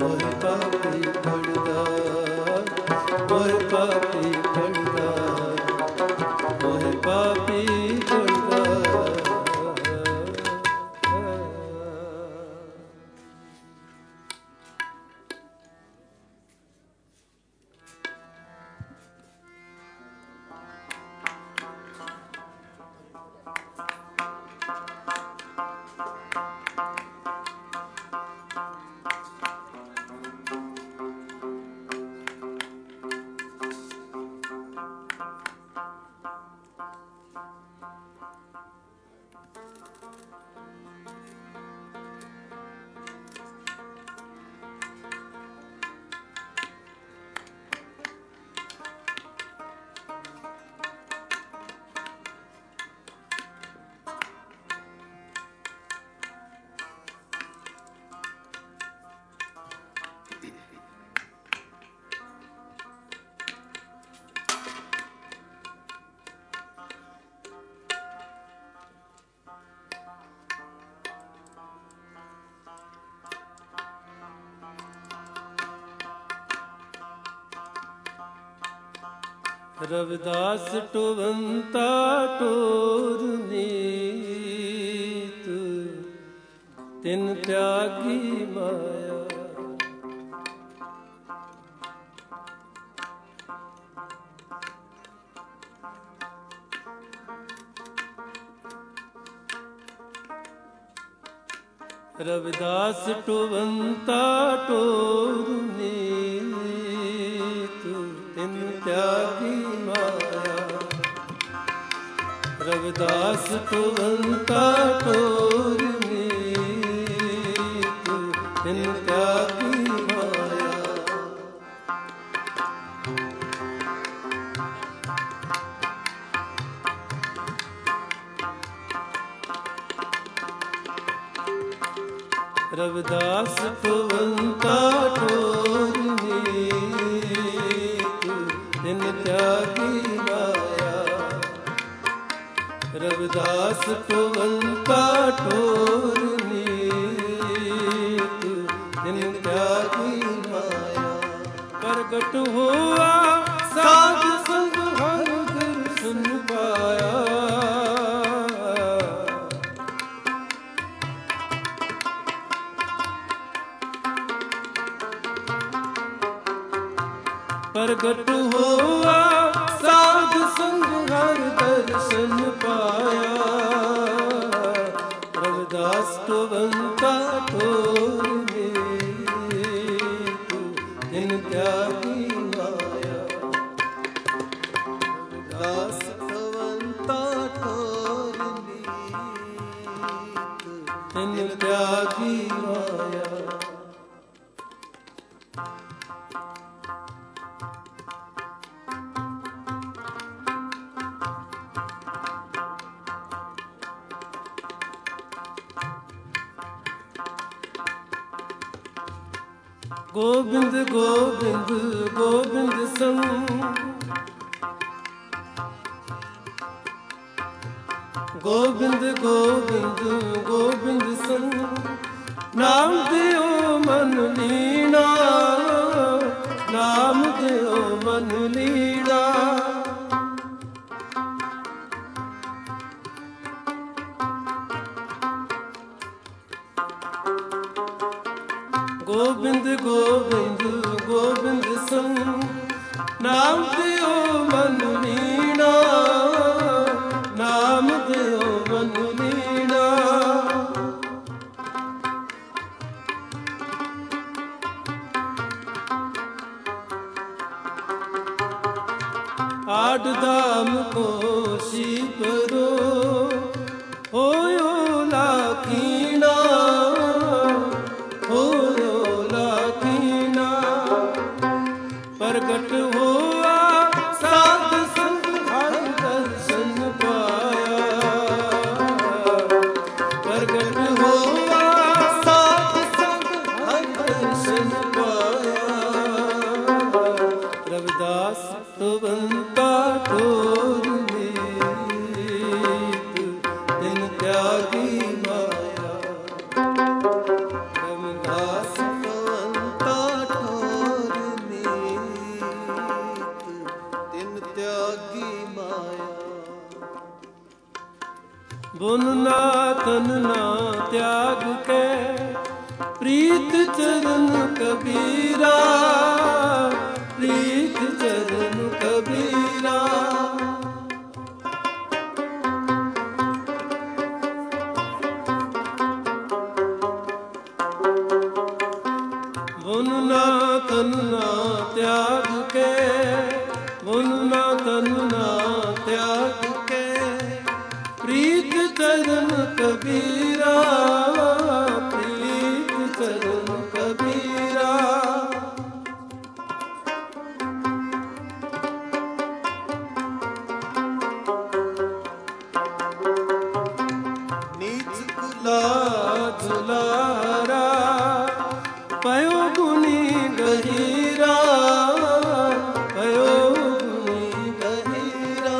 मोहे पापी फलदार, मोहे पापी फलदार, मोहे पापी फलदार। रविदास टोवंता टोर नीत, तिन त्यागी माया। रविदास टोवंता टोर नीत, तिन त्यागी माया। रविदास टोवंता टोर नीत, तिन त्यागी माया। रविदास टोवंता टोर नीत, तिन त्यागी माया। रविदास टोवंता टोर नीत, तिन त्यागी माया। प्रगट हुआ साध संग हर दर्शन पाया। प्रगट हुआ साध संग हर दर्शन पाया। रविदास टोवंता टोर नीत, तिन त्यागी माया। रविदास टोवंता टोर नीत, तिन त्यागी माया। गोविंद गोविंद गोविंद संग, गोविंद गोविंद गोविंद संग। नाम दियो मन लीना, नाम दियो मन लीना। गोविंद गोविंद गोविंद संग। नाम दियो मन लीना, नाम दियो मन लीना। आठ धाम को शीपरो होयो लाखीना, होयो लाखीना। प्रगट हुआ साध संग हर दर्शन पाया। प्रगट हुआ साध संग हर दर्शन पाया। रविदास टोवंता टोर नीत, तिन त्यागी माया। रविदास टोवंता ਬੁਨ ਨਾ ਤਨ ਨਾ ਤਿਆਗ ਕੇ ਪ੍ਰੀਤ ਚਰਨ ਕਬੀਰਾ, ਪ੍ਰੀਤ ਚਰਨ ਕਬੀਰਾ। ਬੁਨ ਨਾ ਤਨ ਨਾ ਤਿਆਗ ਕੇ, ਬੁਨ ਨਾ ਤਨ ਨਾ ਤਿਆਗ ਕੇ ਪ੍ਰੀਤ ਚਰਨ ਕਬੀਰਾ, ਪ੍ਰੀਤ ਚਰਨ ਕਬੀਰਾ। नीच ਲਾ ਝੁਲਾਰਾ ਪਇਓ ਗੁਨੀ ਗਹੀਰਾ, ਪਇਓ ਗੁਨੀ ਗਹੀਰਾ।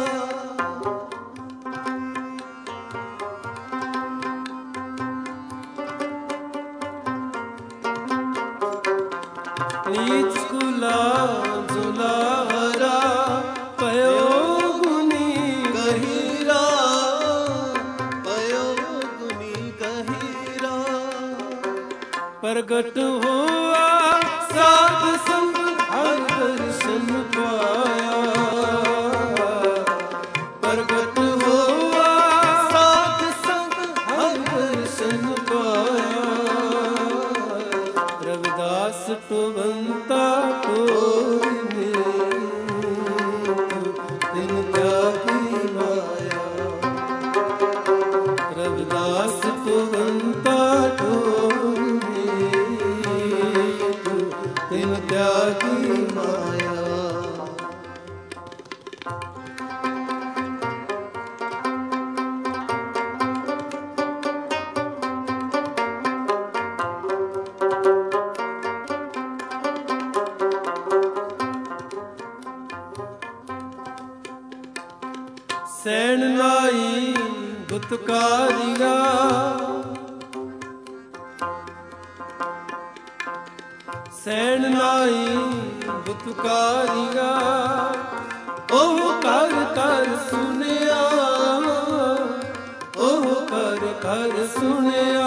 ਨੀਚ ਕੁਲਾ ਝੁਲਾਰਾ ਪਇਓ ਗੁਨੀ गहीरा, पयो गुनी गहीरा। ਪ੍ਰਗਟ ਹੋਆ ਸਾਧ ਸੰਗ ਹਰ ਦਰਸ਼ਨ ਪਾਇਆ, ਪ੍ਰਗਟ ਹੋਆ साध संग ਹਰ ਦਰਸ਼ਨ ਪਾਇਆ। ਰਵਿਦਾਸ ਟੁਵੰਤਾ ਟੋਇਨੇ ਤਿਨ ਤਿਆਗੀ ਮਾਇਆ, ਰਵਿਦਾਸ ਟੁਵੰਤਾ ਟੋਇਨੇ ਤਿਨ ਤਿਆਗੀ ਮਾਇਆ। ਸੈਣ ਲਾਈ ਗੁਤਕਾਰੀਆ, ਸੈਣ ਲਾਈ ਗੁਤਕਾਰੀਆ। ਉਹ ਕਰ ਕਰ ਸੁਣਿਆ, ਉਹ ਕਰ ਕਰ ਸੁਣਿਆ।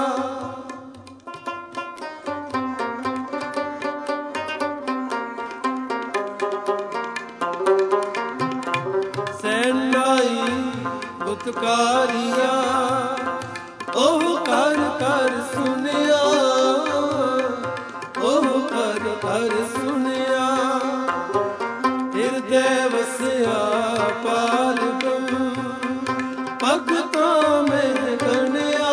ਸੈਣ ਲਾਈ ਗੁਤਕਾਰੀਆ, ਉਹ ਕਰ ਕਰ ਸੁਣਿਆ, ਉਹ ਕਰ ਕਰ ਸੁਣਿਆ। ਹਿਰਦੈ ਵਸਿਆ ਪਾਰ ਬ੍ਰਹਮ ਭਗਤਾਂ ਮਹਿ ਗਣਿਆ,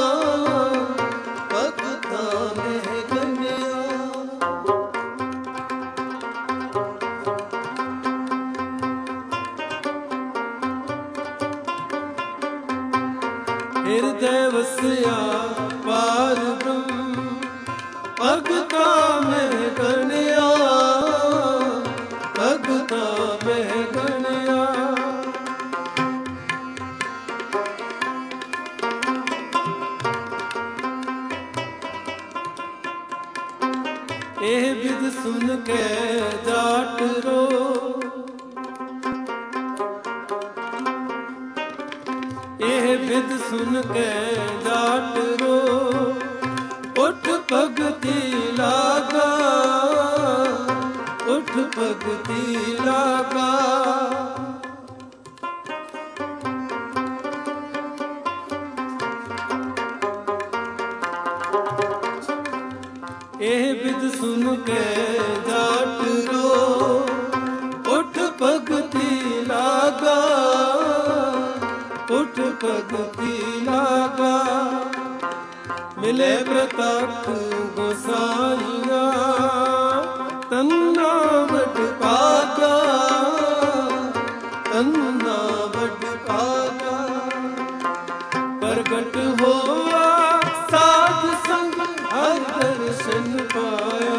भगतां में गण्या। ਹਿਰਦੈ ਵਸਿਆ ਪਾਰ ਬ੍ਰਹਮ ਭਗਤਾਂ ਮਹਿ ਗਣਿਆ, ਭਗਤਾਂ ਮਹਿ ਗਣਿਆ। ਇਹ ਬਿਦ ਸੁਨ ਕੇ ਜਾਟ ਰੋ, ਇਹ ਬਿਦ ਸੁਨ ਕੇ ਜਾਟ ਰੋ। ਉਠ ਭਗਤੀ ਲਾਗਾ, ਉਠ ਭਗਤੀ ਲਾਗਾ। ਇਹ ਬਿਦ ਸੁਨ ਕੇ ਜਾਟ ਰੋ। ਉਠ ਭਗਤੀ ਲਾਗਾ, ਉਠ ਭਗਤੀ ਲਾਗਾ। ਮਿਲੇ ਪ੍ਰਤੱਖ ਗੋਸਾਈਆਂ, ਤੰਨਾ ਵਡ ਭਾਗਾ, ਤੰਨਾ ਵਡ ਭਾਗਾ। ਪ੍ਰਗਟ ਹੋਆ ਸਾਧ ਸੰਗ ਹਰ ਦਰਸ਼ਨ ਪਾਇਆ,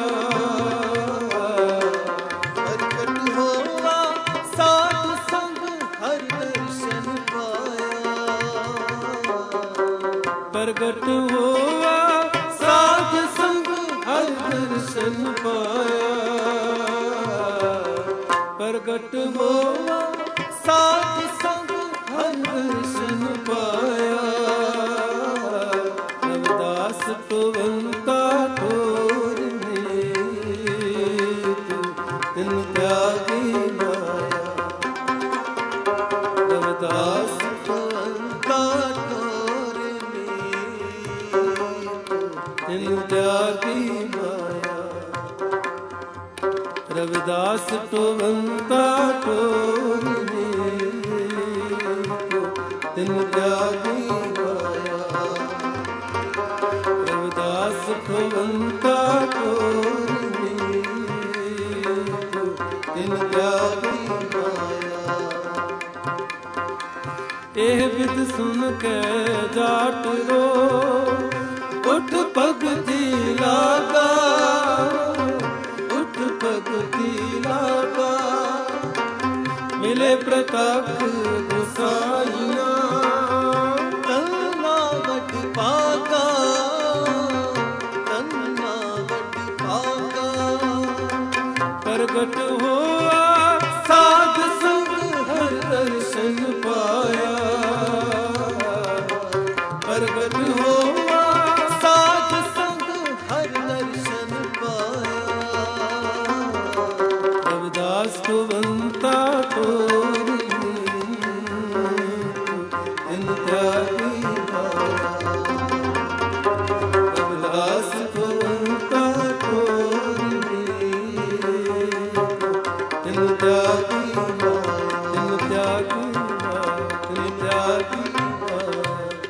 प्रकट होवा साध संग हर दर्शन पाया। ਪ੍ਰਗਟ ਹੋਆ ਸਾਧ ਸੰਗ ਹਰ ਦਰਸ਼ਨ ਪਾਇਆ, ਪ੍ਰਗਟ ਹੋਆ साध संग ਹਰ ਦਰਸ਼ਨ ਪਾਇਆ। रविदास टोवंता टोरने तिन त्यागी माया। रविदास टोवंता टोरने तिन त्यागी माया। एह बिद सुन के जाट रो उठ भगति लागा, उठ भगति लागा। मिले प्रताप गुसाइया तन्ना वट पागा, तन्ना वट पागा। प्रगट हुआ साध संग हर दर्शन पाया। प्रगट हुआ साध संग हर दर्शन पाया। रविदास टोवंता टोरने तिन त्यागी माया। रविदास टोवंता टोरने तिन त्यागी माया, तिन त्यागी माया, तिन त्यागी माया।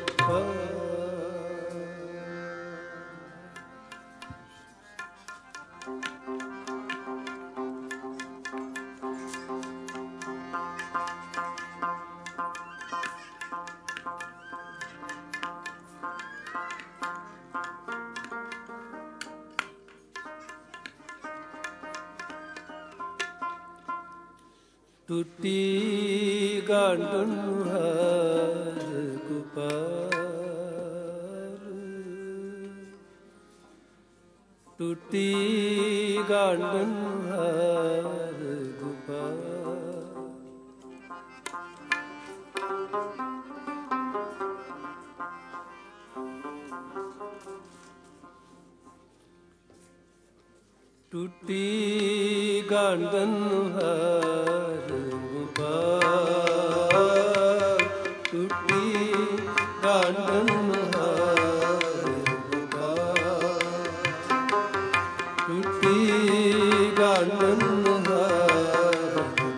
टूटी गांडन हर गोपाल, टूटी गांडन हर गोपाल। टूटी गांडन हर गोपाल, टूटी गांडन हर गोपाल। टूटी गांडन हर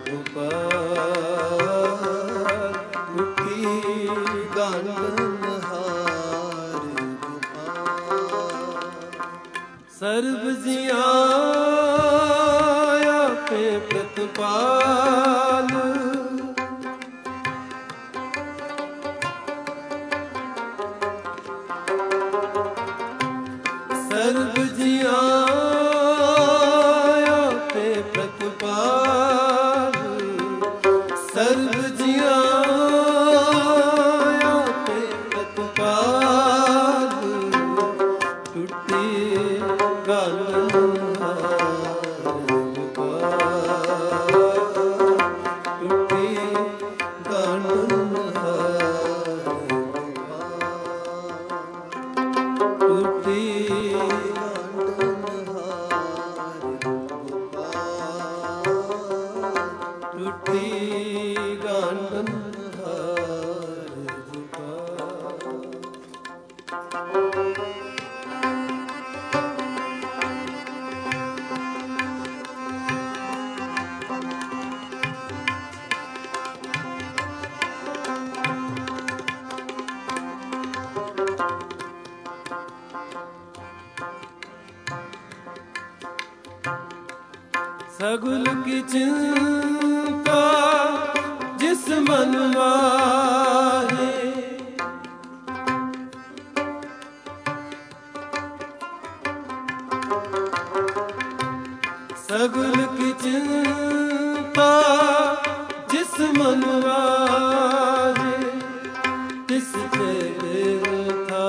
गोपाल, टूटी गांडन हार गोपाल। सर्व जिया पे प्रतिपाल। सर्व जिया पे प्रतिपाल। सर्व जिया पे प्रतिपाल। टूटी गांडन हार गोपाल, टूटी गांडन हार गोपाल। टूटी गांडन हार गोपाल। टूटी गांडन हार गोपाल। सगुल की चिंता जिस मन माहे, सगुल की चिंता जिस मन माहे। तिस पे था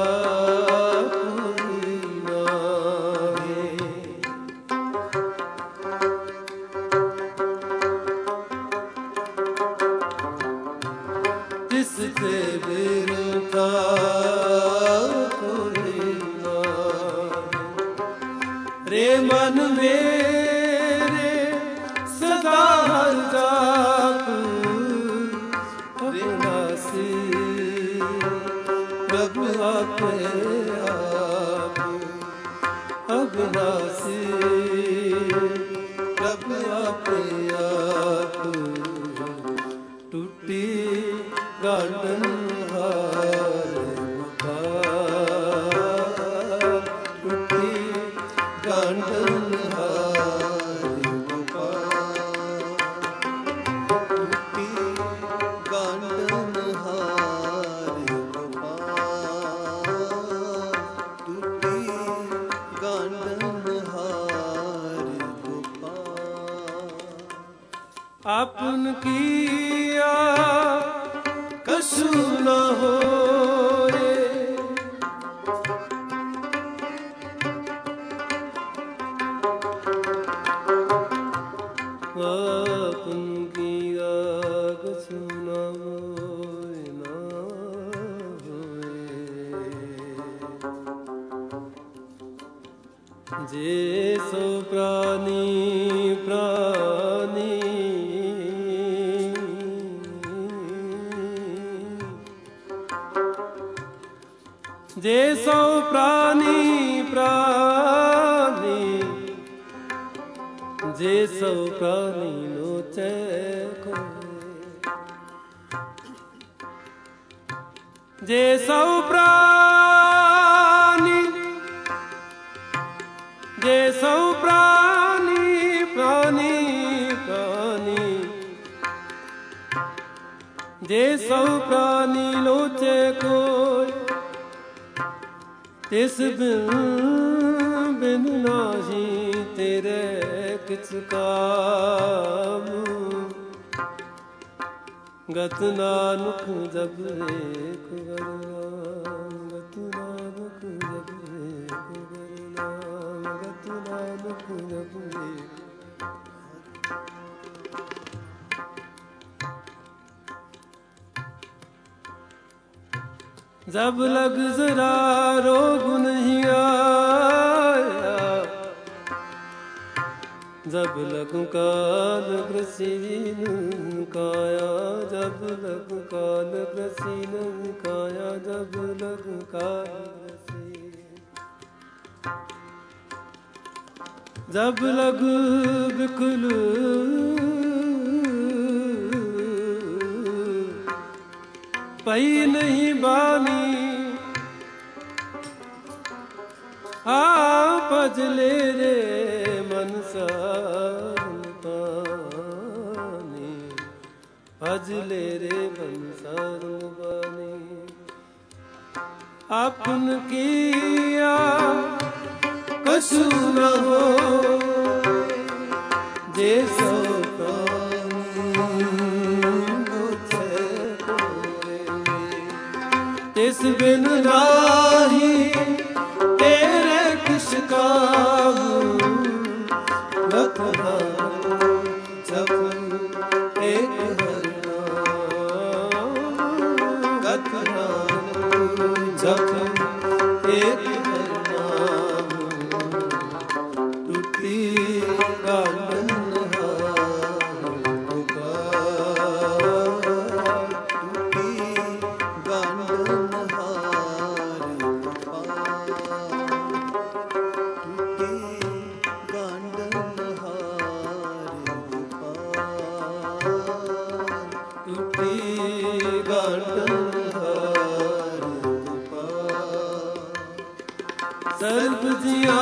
कोई नाहे। जिससे बिरथा कोई नाहे। रे मन मेरे सदा हर जाप अविनाशी प्रभु आपे आप अविनाशी ਪ੍ਰਭ ਆਪੇ ਆਪ ਟੁੱਟੀ ਗਾਂਢਨ ਹਾਰ ਗੋਪਾਲ ਟੁੱਟੀ ਗਾਂਢਨ ਹਾਰ ਗੋਪਾਲ ਟੁੱਟੀ ਗਾਂਢਨ ਹਾਰ ਗੋਪਾਲ ਟੁੱਟੀ ਗਾਂਢਨ ਹਾਰ ਗੋਪਾਲ ਆਪਨ ਕੀਆ ਕਛੂ ਨ ਹੋਏ ਆਪਨ ਕੀਆ ਕਛੂ ਨ ਹੋਏ ਨਾ ਹੋਏ ਜੇ ਸੋ ਪ੍ਰਾਨੀ ਪ੍ਰਾਨੀ ਜੇ ਸੋ ਪ੍ਰਾਨੀ ਪ੍ਰਾਨੀ ਜੇ ਸੋ ਪ੍ਰਾਨੀ ਲੋਚੈ ਕੋਇ ਜੇ ਸੋ ਪ੍ਰਾਨੀ ਜੇ ਸੋ ਪ੍ਰਾਨੀ ਪ੍ਰਾਨੀ ਪ੍ਰਾਨੀ ਜੇ ਸੋ ਪ੍ਰਾਨੀ ਲੋਚੈ ਕੋਇ ਤਿਸ ਬਿਨ ਬਿਨ ਨਾਹੀ ਤੇਰੇ ਕਿਛ ਕਾਮ ਗਤ ਨਾਨਕ ਜਪ ਏਕ ਵਰਨਾਮ ਗਤ ਨਾਨਕ ਜਪ ਏਕ ਵਰਨਾਮ ਗਤ ਨਾਨਕ ਜਪ ਏਕ जब लग जरा रोग नहीं आया जब लगु काल प्रसीन काया जब लगु काल प्रसीन काया जब लगु काल जब लगु बिकुल पई नहीं बानी आ भजले रे मन सारन पानी भजले रे मन सारन पानी आपन किया कछु न हो जे सो तिस बिन राही तेरे किस काम गत नाम जप एक हरनाम गत नाम जप एक हरनाम टूटी गांढन सर्ब जिया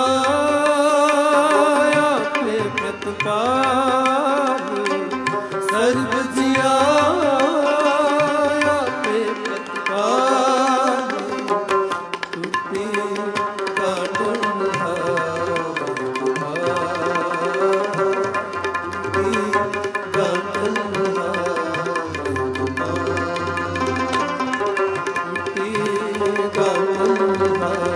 आपे प्रतिपाल सर्ब जिया आपे प्रतिपाल टूटी गांढन हार टूटी गांढन हार टूटी गांढन हार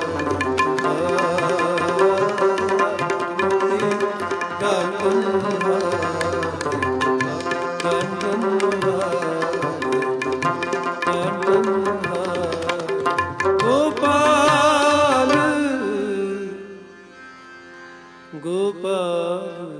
गोपाल गोपाल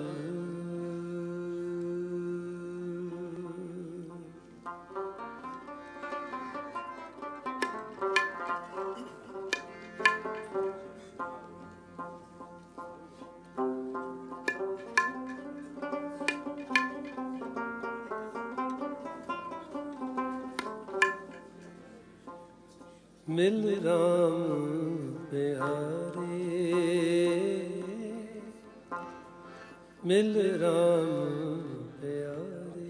ਮਿਲ ਰਾਮ ਪਿਆਰੇ, ਮਿਲ ਰਾਮ ਪਿਆਰੇ।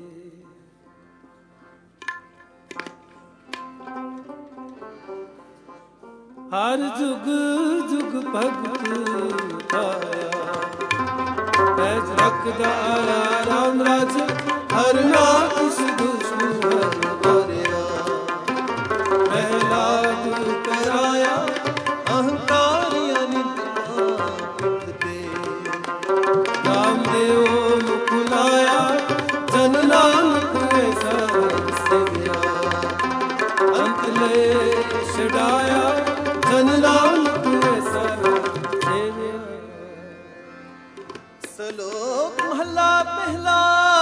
ਹਰ ਜੁਗ ਜੁਗ ਭਗਤ ਪਾਇਆ, ਪੈਜ ਰੱਖਦਾ ਆਇਆ ਰਾਮ ਰਾਜ, ਹਰ ਨਾਮ ਦੁਸ਼ਮਨ ਹਰ ਮਾਰਿਆ। ਪਹਿਲਾਦ ਕਰਾਇਆ ਅਹੰਕਾਰੀਆਂ ਨਿੰਦਿਆ ਪਿੱਠ ਤੇ, ਰਾਮਦੇਵ ਮੁਖ ਲਾਇਆ ਜਨ ਨਾਨਕ ਐਸਾ ਸੇਵਿਆ। ਅੰਤ ਲੈ ਛਡਾਇਆ ਜਨ ਨਾਨਕ ਐਸਾ ਸੇਵਿਆ। ਸ਼ਲੋਕ ਮਹਲਾ ਪਹਿਲਾ,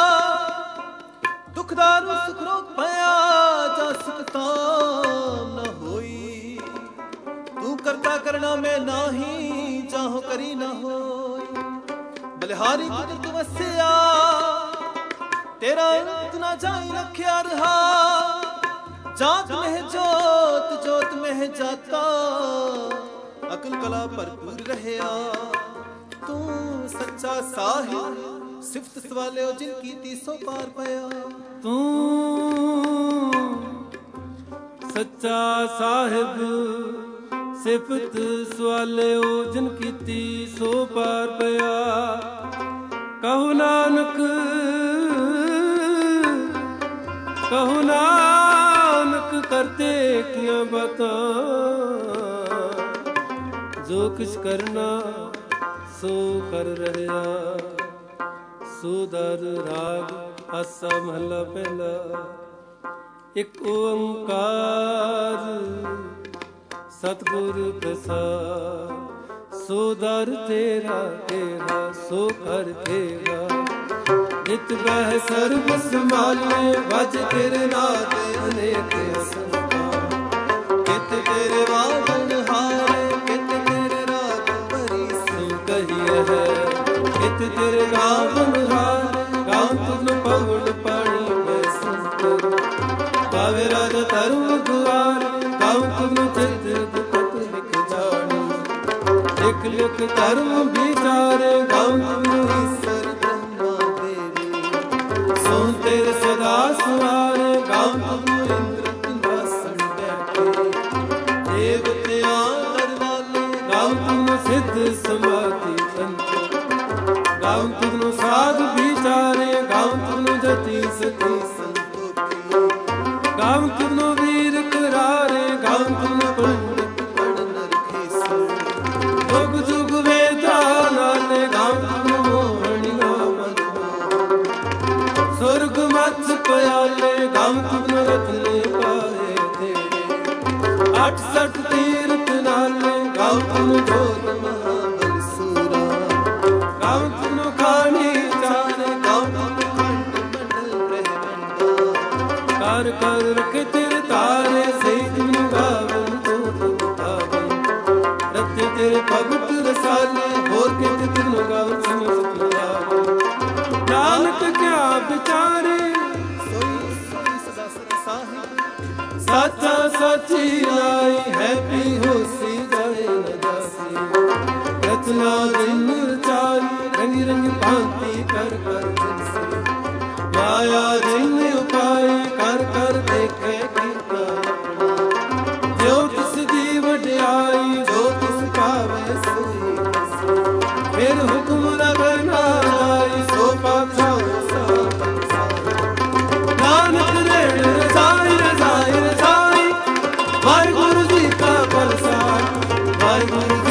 ਦੁਖਦਾਰੂ ਸੁਖ ਰੋਗ ਪਿਆ, ਜਾ ਸੁਖਤਾ ਨਾ ਹੋਈ। ਤੂੰ ਕਰਤਾ ਕਰਨਾ ਮੈਂ ਨਾਹੀ, ਚਾਹੋ ਕਰੀ ਨਾ ਹੋਈ। ਬਲਿਹਾਰੀ ਕੁਦਰਤ ਵਸਿਆ, ਤੇਰਾ ਅੰਤ ਨਾ ਜਾਈ ਰੱਖਿਆ ਰਹਾ। ਜਾਤ ਮਹਿ ਜੋਤ ਜੋਤ ਮਹਿ ਜਾਤਾ, ਅਕਲ ਕਲਾ ਭਰਪੂਰ ਰਹਿਆ। ਤੂੰ ਸੱਚਾ ਸਾਹਿਬ, ਸਿਫਤ ਸਵਾਲਿਓ ਜਿਨ ਕੀਤੀ ਸੋ ਪਾਰ ਪਿਆ। ਤੂੰ ਸੱਚਾ ਸਾਹਿਬ, ਸਿਫਤ ਸਵਾਲਿਓ ਜਿਨ ਕੀਤੀ ਸੋ ਪਾਰ ਪਿਆ। ਕਹੋ ਨਾਨਕ ਕਹੋ ਨਾਨਕ ਕਰਤੇ ਕੀਆਂ ਬਾਤਾਂ, ਜੋ ਕਿਛ ਕਰਨਾ ਸੋ ਕਰ ਰਹਿਆ। ਸੋ ਦਰ ਰਾਗ ਆਸਾ ਮਹਲਾ ਪਹਿਲਾ। ਇਕ ਓੰਕਾਰ ਸਤਿਗੁਰ ਪ੍ਰਸਾਦ, ਸੋ ਦਰ ਤੇਰਾ ਤੇਰਾ ਸੋ ਕਰ ਤੇਰਾ। ਨਿਤ ਬਹਿ ਸਰਬ ਸੰਭਾਲੇ, ਵਜ ਤੇਰੇ ਨਾਮ ਅਨੇਕ ਅਸੰਖਾਂ। ਕਿਤ ਤੇਰੇ ਵਾਗਨ ਹਾਰੇ, ਕਿਤ ਤੇਰੇ ਰਾਗ ਭਰੀ ਸੋ ਕਹੀਏ ਹੈ। ਕਿਤ ਤੇਰੇ ਗਾਵਨ ਹਾਰੇ, ਗਾਵਨ ਤੁਧ ਪਵਨ ਪਾਣੀ ਮੈਂ ਸੰਤਰ। ਗਾਵੇ ਰਾਜਾ ਧਰਮ ਦੁਆਰੇ, ਗਾਵਨ ਤੁਧ ਚਿਤ ਗੁਪਤ ਲਿਖ ਜਾਣੀ। ਲਿਖ ਲਿਖ ਧਰਮ ਵਿਚਾਰੇ, ਗਾਵਨ ਤੁਧ ਈਸਰ ਬ੍ਰਹਮਾ ਦੇਵੀ। ਸੋ ਤੇਰੇ ਸਦਾ ਸੁਆਰੇ, ਗਾਵਨ ਤੁਧ ਇੰਦਰ ਪਿੰਦਾਸਣ ਬੈਠੇ। ਦੇਵਤਿਆਂ ਦਰ ਵਾਲੇ, ਗਾਵਨ ਤੁਧ ਸਿੱਧ ਸਮਾਧੀ ਅੰਤਰ। ਗਾਵਨ ਤੁਧ ਸਾਧ ਵਿਚਾਰੇ, ਗਾਵਨ ਤੁਧ ਜਤੀ ਸਤੀ ਸੰਤੋਖੀ। ਗਾਵਨ ਤੁਧ ਵੀਰ ਕਰਾਰੇ, ਗਾਵਨ ਤੁਧ ਪੰਡਿਤ ਪੜਨ ਰਖੇਸਰ। ਜੁਗ ਜੁਗ ਵੇਦਾ ਨਾਲੇ, ਗਾਵਨ ਤੁਧ ਮੋਹਣੀਆਂ ਮਨ। ਸੁਰਗ ਮੱਚ ਪਿਆਲੇ, ਗਾਵਨ ਤੁਧ ਰਤਨੇ ਪਾਏ ਤੇਰੇ। ਅੱਠ ਸੱਠ ਤੀਰਥ ਨਾਲੇ, ਗਾਵਨ ਤੁਧ ਜੋਤ ਮਹਾਬਲ ਸੂਰਾ। ਗਾਵਨ ਤੁਧ ਖਾਣੀ ਚਾਰੇ, ਗਾਵਨ ਖੰਡ ਮੰਡਲ ਬ੍ਰਹਮੰਡਾ। ਕਰ ਕਰ ਰਖੇ ਤੇਰੇ ਤਾਰੇ, ਸਹੀ ਦਿਨ ਗਾਵਨ ਤੂੰ ਗਾਵਨ। ਰਤੇ ਤੇਰੇ ਭਗਤ ਰਸਾਲੇ, ਹੋਰ ਕਿਤੇ ਤਿਨ ਗਾਵਨ ਸਮਝ ਗਾਵਨ। ਨਾਨਕ ਕਿਆ ਵਿਚਾਰੇ, ਸੋਈ ਸੋਈ ਸਦਾ ਸਤ ਸਾਹਿਬ। ਸਾਚਾ ਸਾਚੀ ਰਾਈ ਹੈ ਪੀ ਹੋਸੀ ਜਾਏ ਨ ਜਾਸੀ। ਰਚਨਾ ਦਿਨ ਰਚਾਈ, ਰੰਗ ਰੰਗ ਭਾਂਤੀ ਕਰ ਕਰ ਜਿਨਸੀ। ਮਾਇਆ ਜਿਨ ਉਪਾਈ, ਕਰ ਕਰ ਦੇਖੇ ਕੀਤਾ ਆਪਣਾ। ਜੋ ਤਿਸ ਦੀ ਵਡਿਆਈ, ਜੋ ਤਿਸ ਭਾਵੇ ਸੋਈ ਤਿਸੀ। ਫਿਰ ਹੁਕਮ ਨ ਕਰਨਾ ਆਈ, ਸੋ ਪਾਛਾਉ ਸਾ ਸੰਸਾਰ। ਨਾਨਕ ਰੇਣ ਰਸਾਈ ਰਸਾਈ ਰਸਾਈ, ਵਾਹਿਗੁਰੂ ਜੀ ਕਾ ਪ੍ਰਸਾਦ। ਵਾਹਿਗੁਰੂ